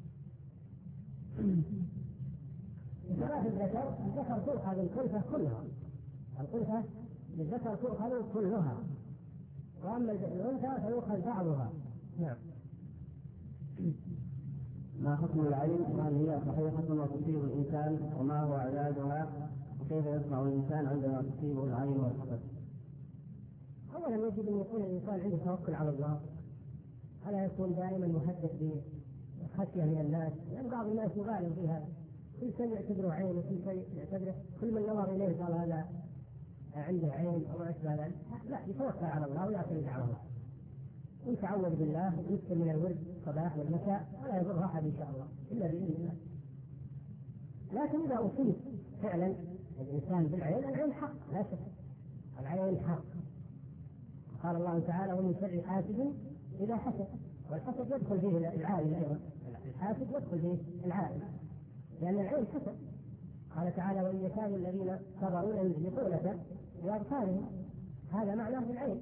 بخلاف الذكر، الذكر تؤخذ الكلفة كلها، الكلفة للذكر تؤخذ كلها، وأما الأنثى فيؤخذ بعضها. نعم. ما حكم العين وهل هي صحيحة وتصيب الإنسان وما هو علاجها وكيف يصنع الإنسان عندما تصيبه العين والحسد؟ أولا يجب أن يكون الإنسان عنده توكل على الله، ألا يكون دائما مهدد بخشية من الناس، لأن بعض الناس يبالغ في هذا، كل شيء يعتبره عين وكل شيء يعتبره كل من نظر إليه قال هذا عنده عين أو أشبه ذلك. لا، يتوكل على الله ويعتمد على الله ويتعوذ بالله ويكثر من الورد الصباح والمساء ولا يضر أحد إن شاء الله إلا بإذن الله. لكن إذا أصيب فعلا الإنسان بالعين، العين حق لا شك، العين حق. قال الله تعالى ومن شر حاسد إذا حسد، والحسد يدخل فيه العائل أيضا، الحاسد يدخل فيه العائل لأن العين حسد. قال تعالى وإن يكاد الذين كفروا يزلقونك بأبصارهم، هذا معناه العين.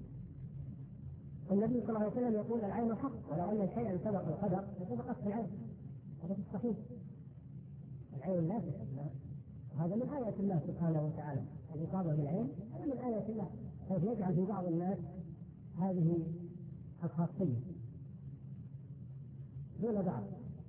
النبي صلى الله عليه وسلم يقول العين حق، ولو أن شيئا سبق القدر لسبقت في العين، هذا في الصحيح. العين لا تحب، وهذا من آيات الله سبحانه وتعالى، الإصابة بالعين هذا من آيات الله، حيث يجعل في بعض الناس هذه الخاصية دون بعض.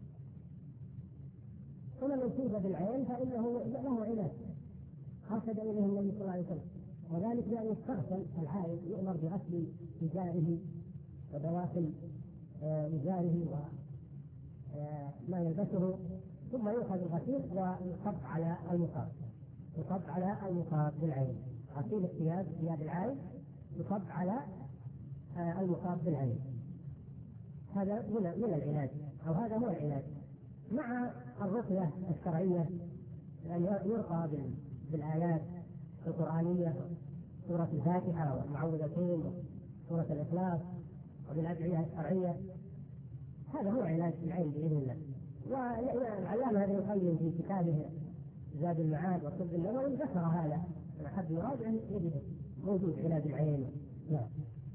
ومن يصيب بالعين فإنه له علاج أرشد إليه النبي صلى الله عليه وسلم، وذلك بأن يستغسل العائد، يؤمر بغسل إزاره ودواخل إزاره وما يلبسه، ثم يؤخذ الغسيل ويصب على المصاب، يصب على المصاب بالعين، غسيل الثياب ثياب العائد يصب على المصاب بالعين. هذا من العلاج، أو هذا هو العلاج، مع الرقية الشرعية، أن يرقى بالآيات القرآنية، سورة الفاتحة والمعوذتين وسورة الإخلاص وبالأدعية الشرعية. هذا هو علاج العين بإذن الله. والعلامة ابن القيم في كتابه زاد المعاد والطب النبوي ذكر هذا، من أحب يراجع يجد موجود علاج العين. نعم.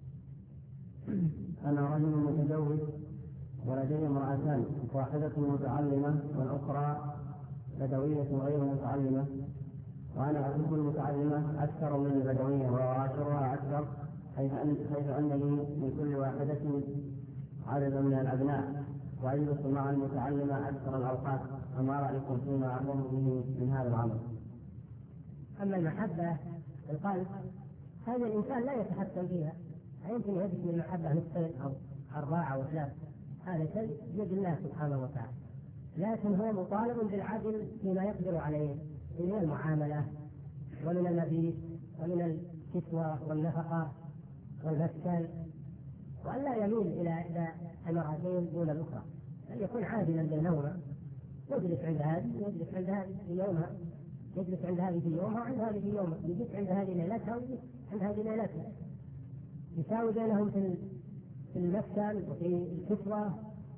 أنا رجل متزوج ولدي امرأتان، واحدة متعلمة والأخرى بدوية غير متعلمة، وأنا أحب المتعلمة أكثر من البدوية وأعاشرها أكثر، حيث أن حيث أن لي من كل واحدة عددا من الأبناء، وأجلس مع المتعلمة أكثر الأوقات، فما رأيكم فيما أقوم به من هذا العمل؟ أما المحبة القلب هذا الإنسان لا يتحكم فيها، يمكن يجد من المحبة نصفين أو أربعة أو ثلاثة، هذا شيء بيد الله سبحانه وتعالى، لكن هو مطالب بالعدل فيما يقدر عليه من المعاملة ومن المبيت ومن الكسوة والنفقة والمسكن، وأن لا يميل إلى إحدى المرأتين دون الأخرى، أن يكون عادلا بينهما، يجلس عند هذه يجلس عند هذه في يومها، يجلس عند هذه في يومها وعند هذه في يومها، يجلس عند هذه ليلتها ويجلس عند هذه ليلتها، يساوي بينهم في في المسكن وفي الكسوة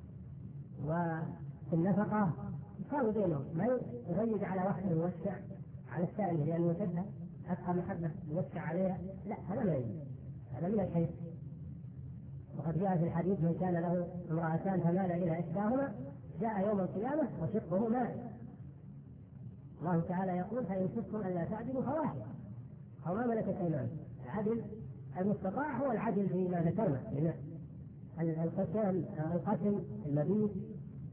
وفي النفقة، يساوي بينهم، ما يغيد على واحد يوسع على الثاني لأنه يحبها أبقى محبة يوسع عليها، لا هذا لا يجوز، هذا من الحيث. وقد جاء في الحديث من كان له امرأتان فمال إلى إحداهما جاء يوم القيامة وشقه مال. الله تعالى يقول فإن خفتم ألا تعدلوا فواحدة أو ما ملكت أيمانكم. العدل المستطاع هو العدل فيما ذكرنا من القسم القسم المبيت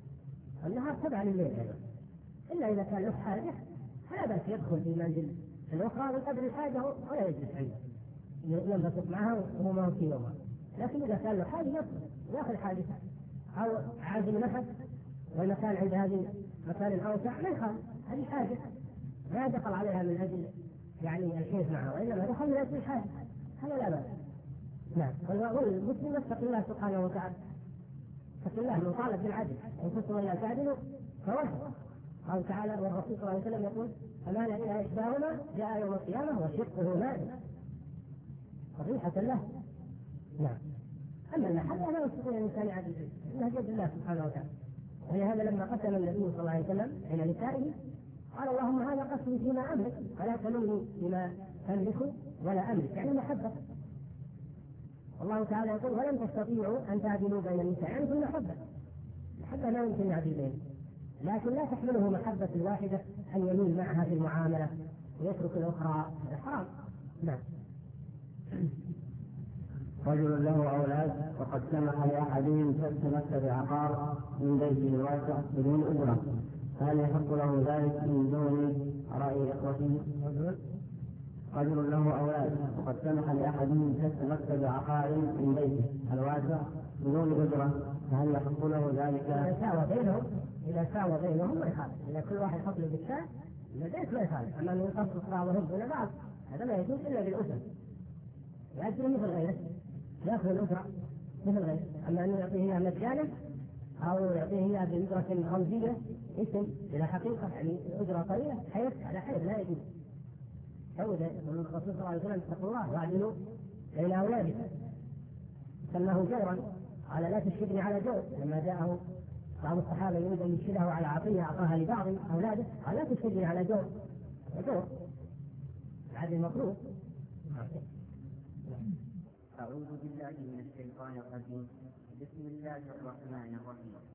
النهار تبع لليل أيضا، إلا إذا كان له حاجة فلا بأس يدخل في منزل الأخرى من قبل الحاجة ولا يجلس عنده ينبسط معها وهو ما هو في يومها. لكن إذا كان له حاجة يدخل يأخذ حاجته، أو عازم نفس والمكان عند هذه مكان أوسع ما يخالف، هذه حاجة ما دخل عليها من أجل يعني الحيث معه، وإنما دخل من أجل الحاجة، هذا لا بأس. نعم. والمسلم يتقي الله سبحانه وتعالى، يتقي الله من طالب بالعدل إن كنتم إلا تعدلوا فوحد. قال تعالى والرسول صلى الله عليه وسلم يقول أمان إلى إحداهما جاء يوم القيامة وشقه مائل فضيحة له. نعم. أما المحبة لا يستطيع الإنسان يعدل إنها بيد الله سبحانه وتعالى. ولهذا لما قسم النبي صلى الله عليه وسلم بين نسائه قال اللهم هذا قسمي فيما أملك ولا تلومني فيما تملك ولا أملك، يعني محبة. الله تعالى يقول ولن تستطيعوا أن تعدلوا بين النساء، يعني في المحبة. المحبة لا يمكن يعدل بينه، لكن لا تحمله محبة الواحدة أن يميل معها في المعاملة ويترك الأخرى، هذا حرام. نعم. رجل له أولاد وقد سمح لأحدهم كسب مكتب عقار من بيته الواسع بدون أجرة، هل يحق له ذلك من دون رأي إخوته؟ رجل له أولاد وقد سمح لأحدهم كسب مكتب عقار من بيته الواسع بدون أجرة، هل يحق له ذلك؟ إذا ساوى بينهم إذا ساوى بينهم ما يخالف، إذا كل واحد حط له بالشاة البيت ما يخالف، أما أن يخصص بعضهم دون بعض هذا لا يجوز إلا بالأسرة، يأجر مثل غيره، يأخذ الأسرة مثل غيره. أما أن يعطيه إياه مجانا أو يعطيه إياه بأجرة رمزية اسم إلى حقيقة يعني أجرة قليلة حيث على حيث لا يجوز. سود الرسول صلى الله عليه وسلم اتقوا الله واعدلوا بين أولادكم، سماه جورا على لا تشهدني على جور. لما جاءه بعض الصحابة يريد أن يشهده على عطية أعطاها لبعض أولاده قال لا تشهدني على جور، جور العدل مطلوب. أعوذ بالله من الشيطان الرجيم، بسم الله الرحمن الرحيم.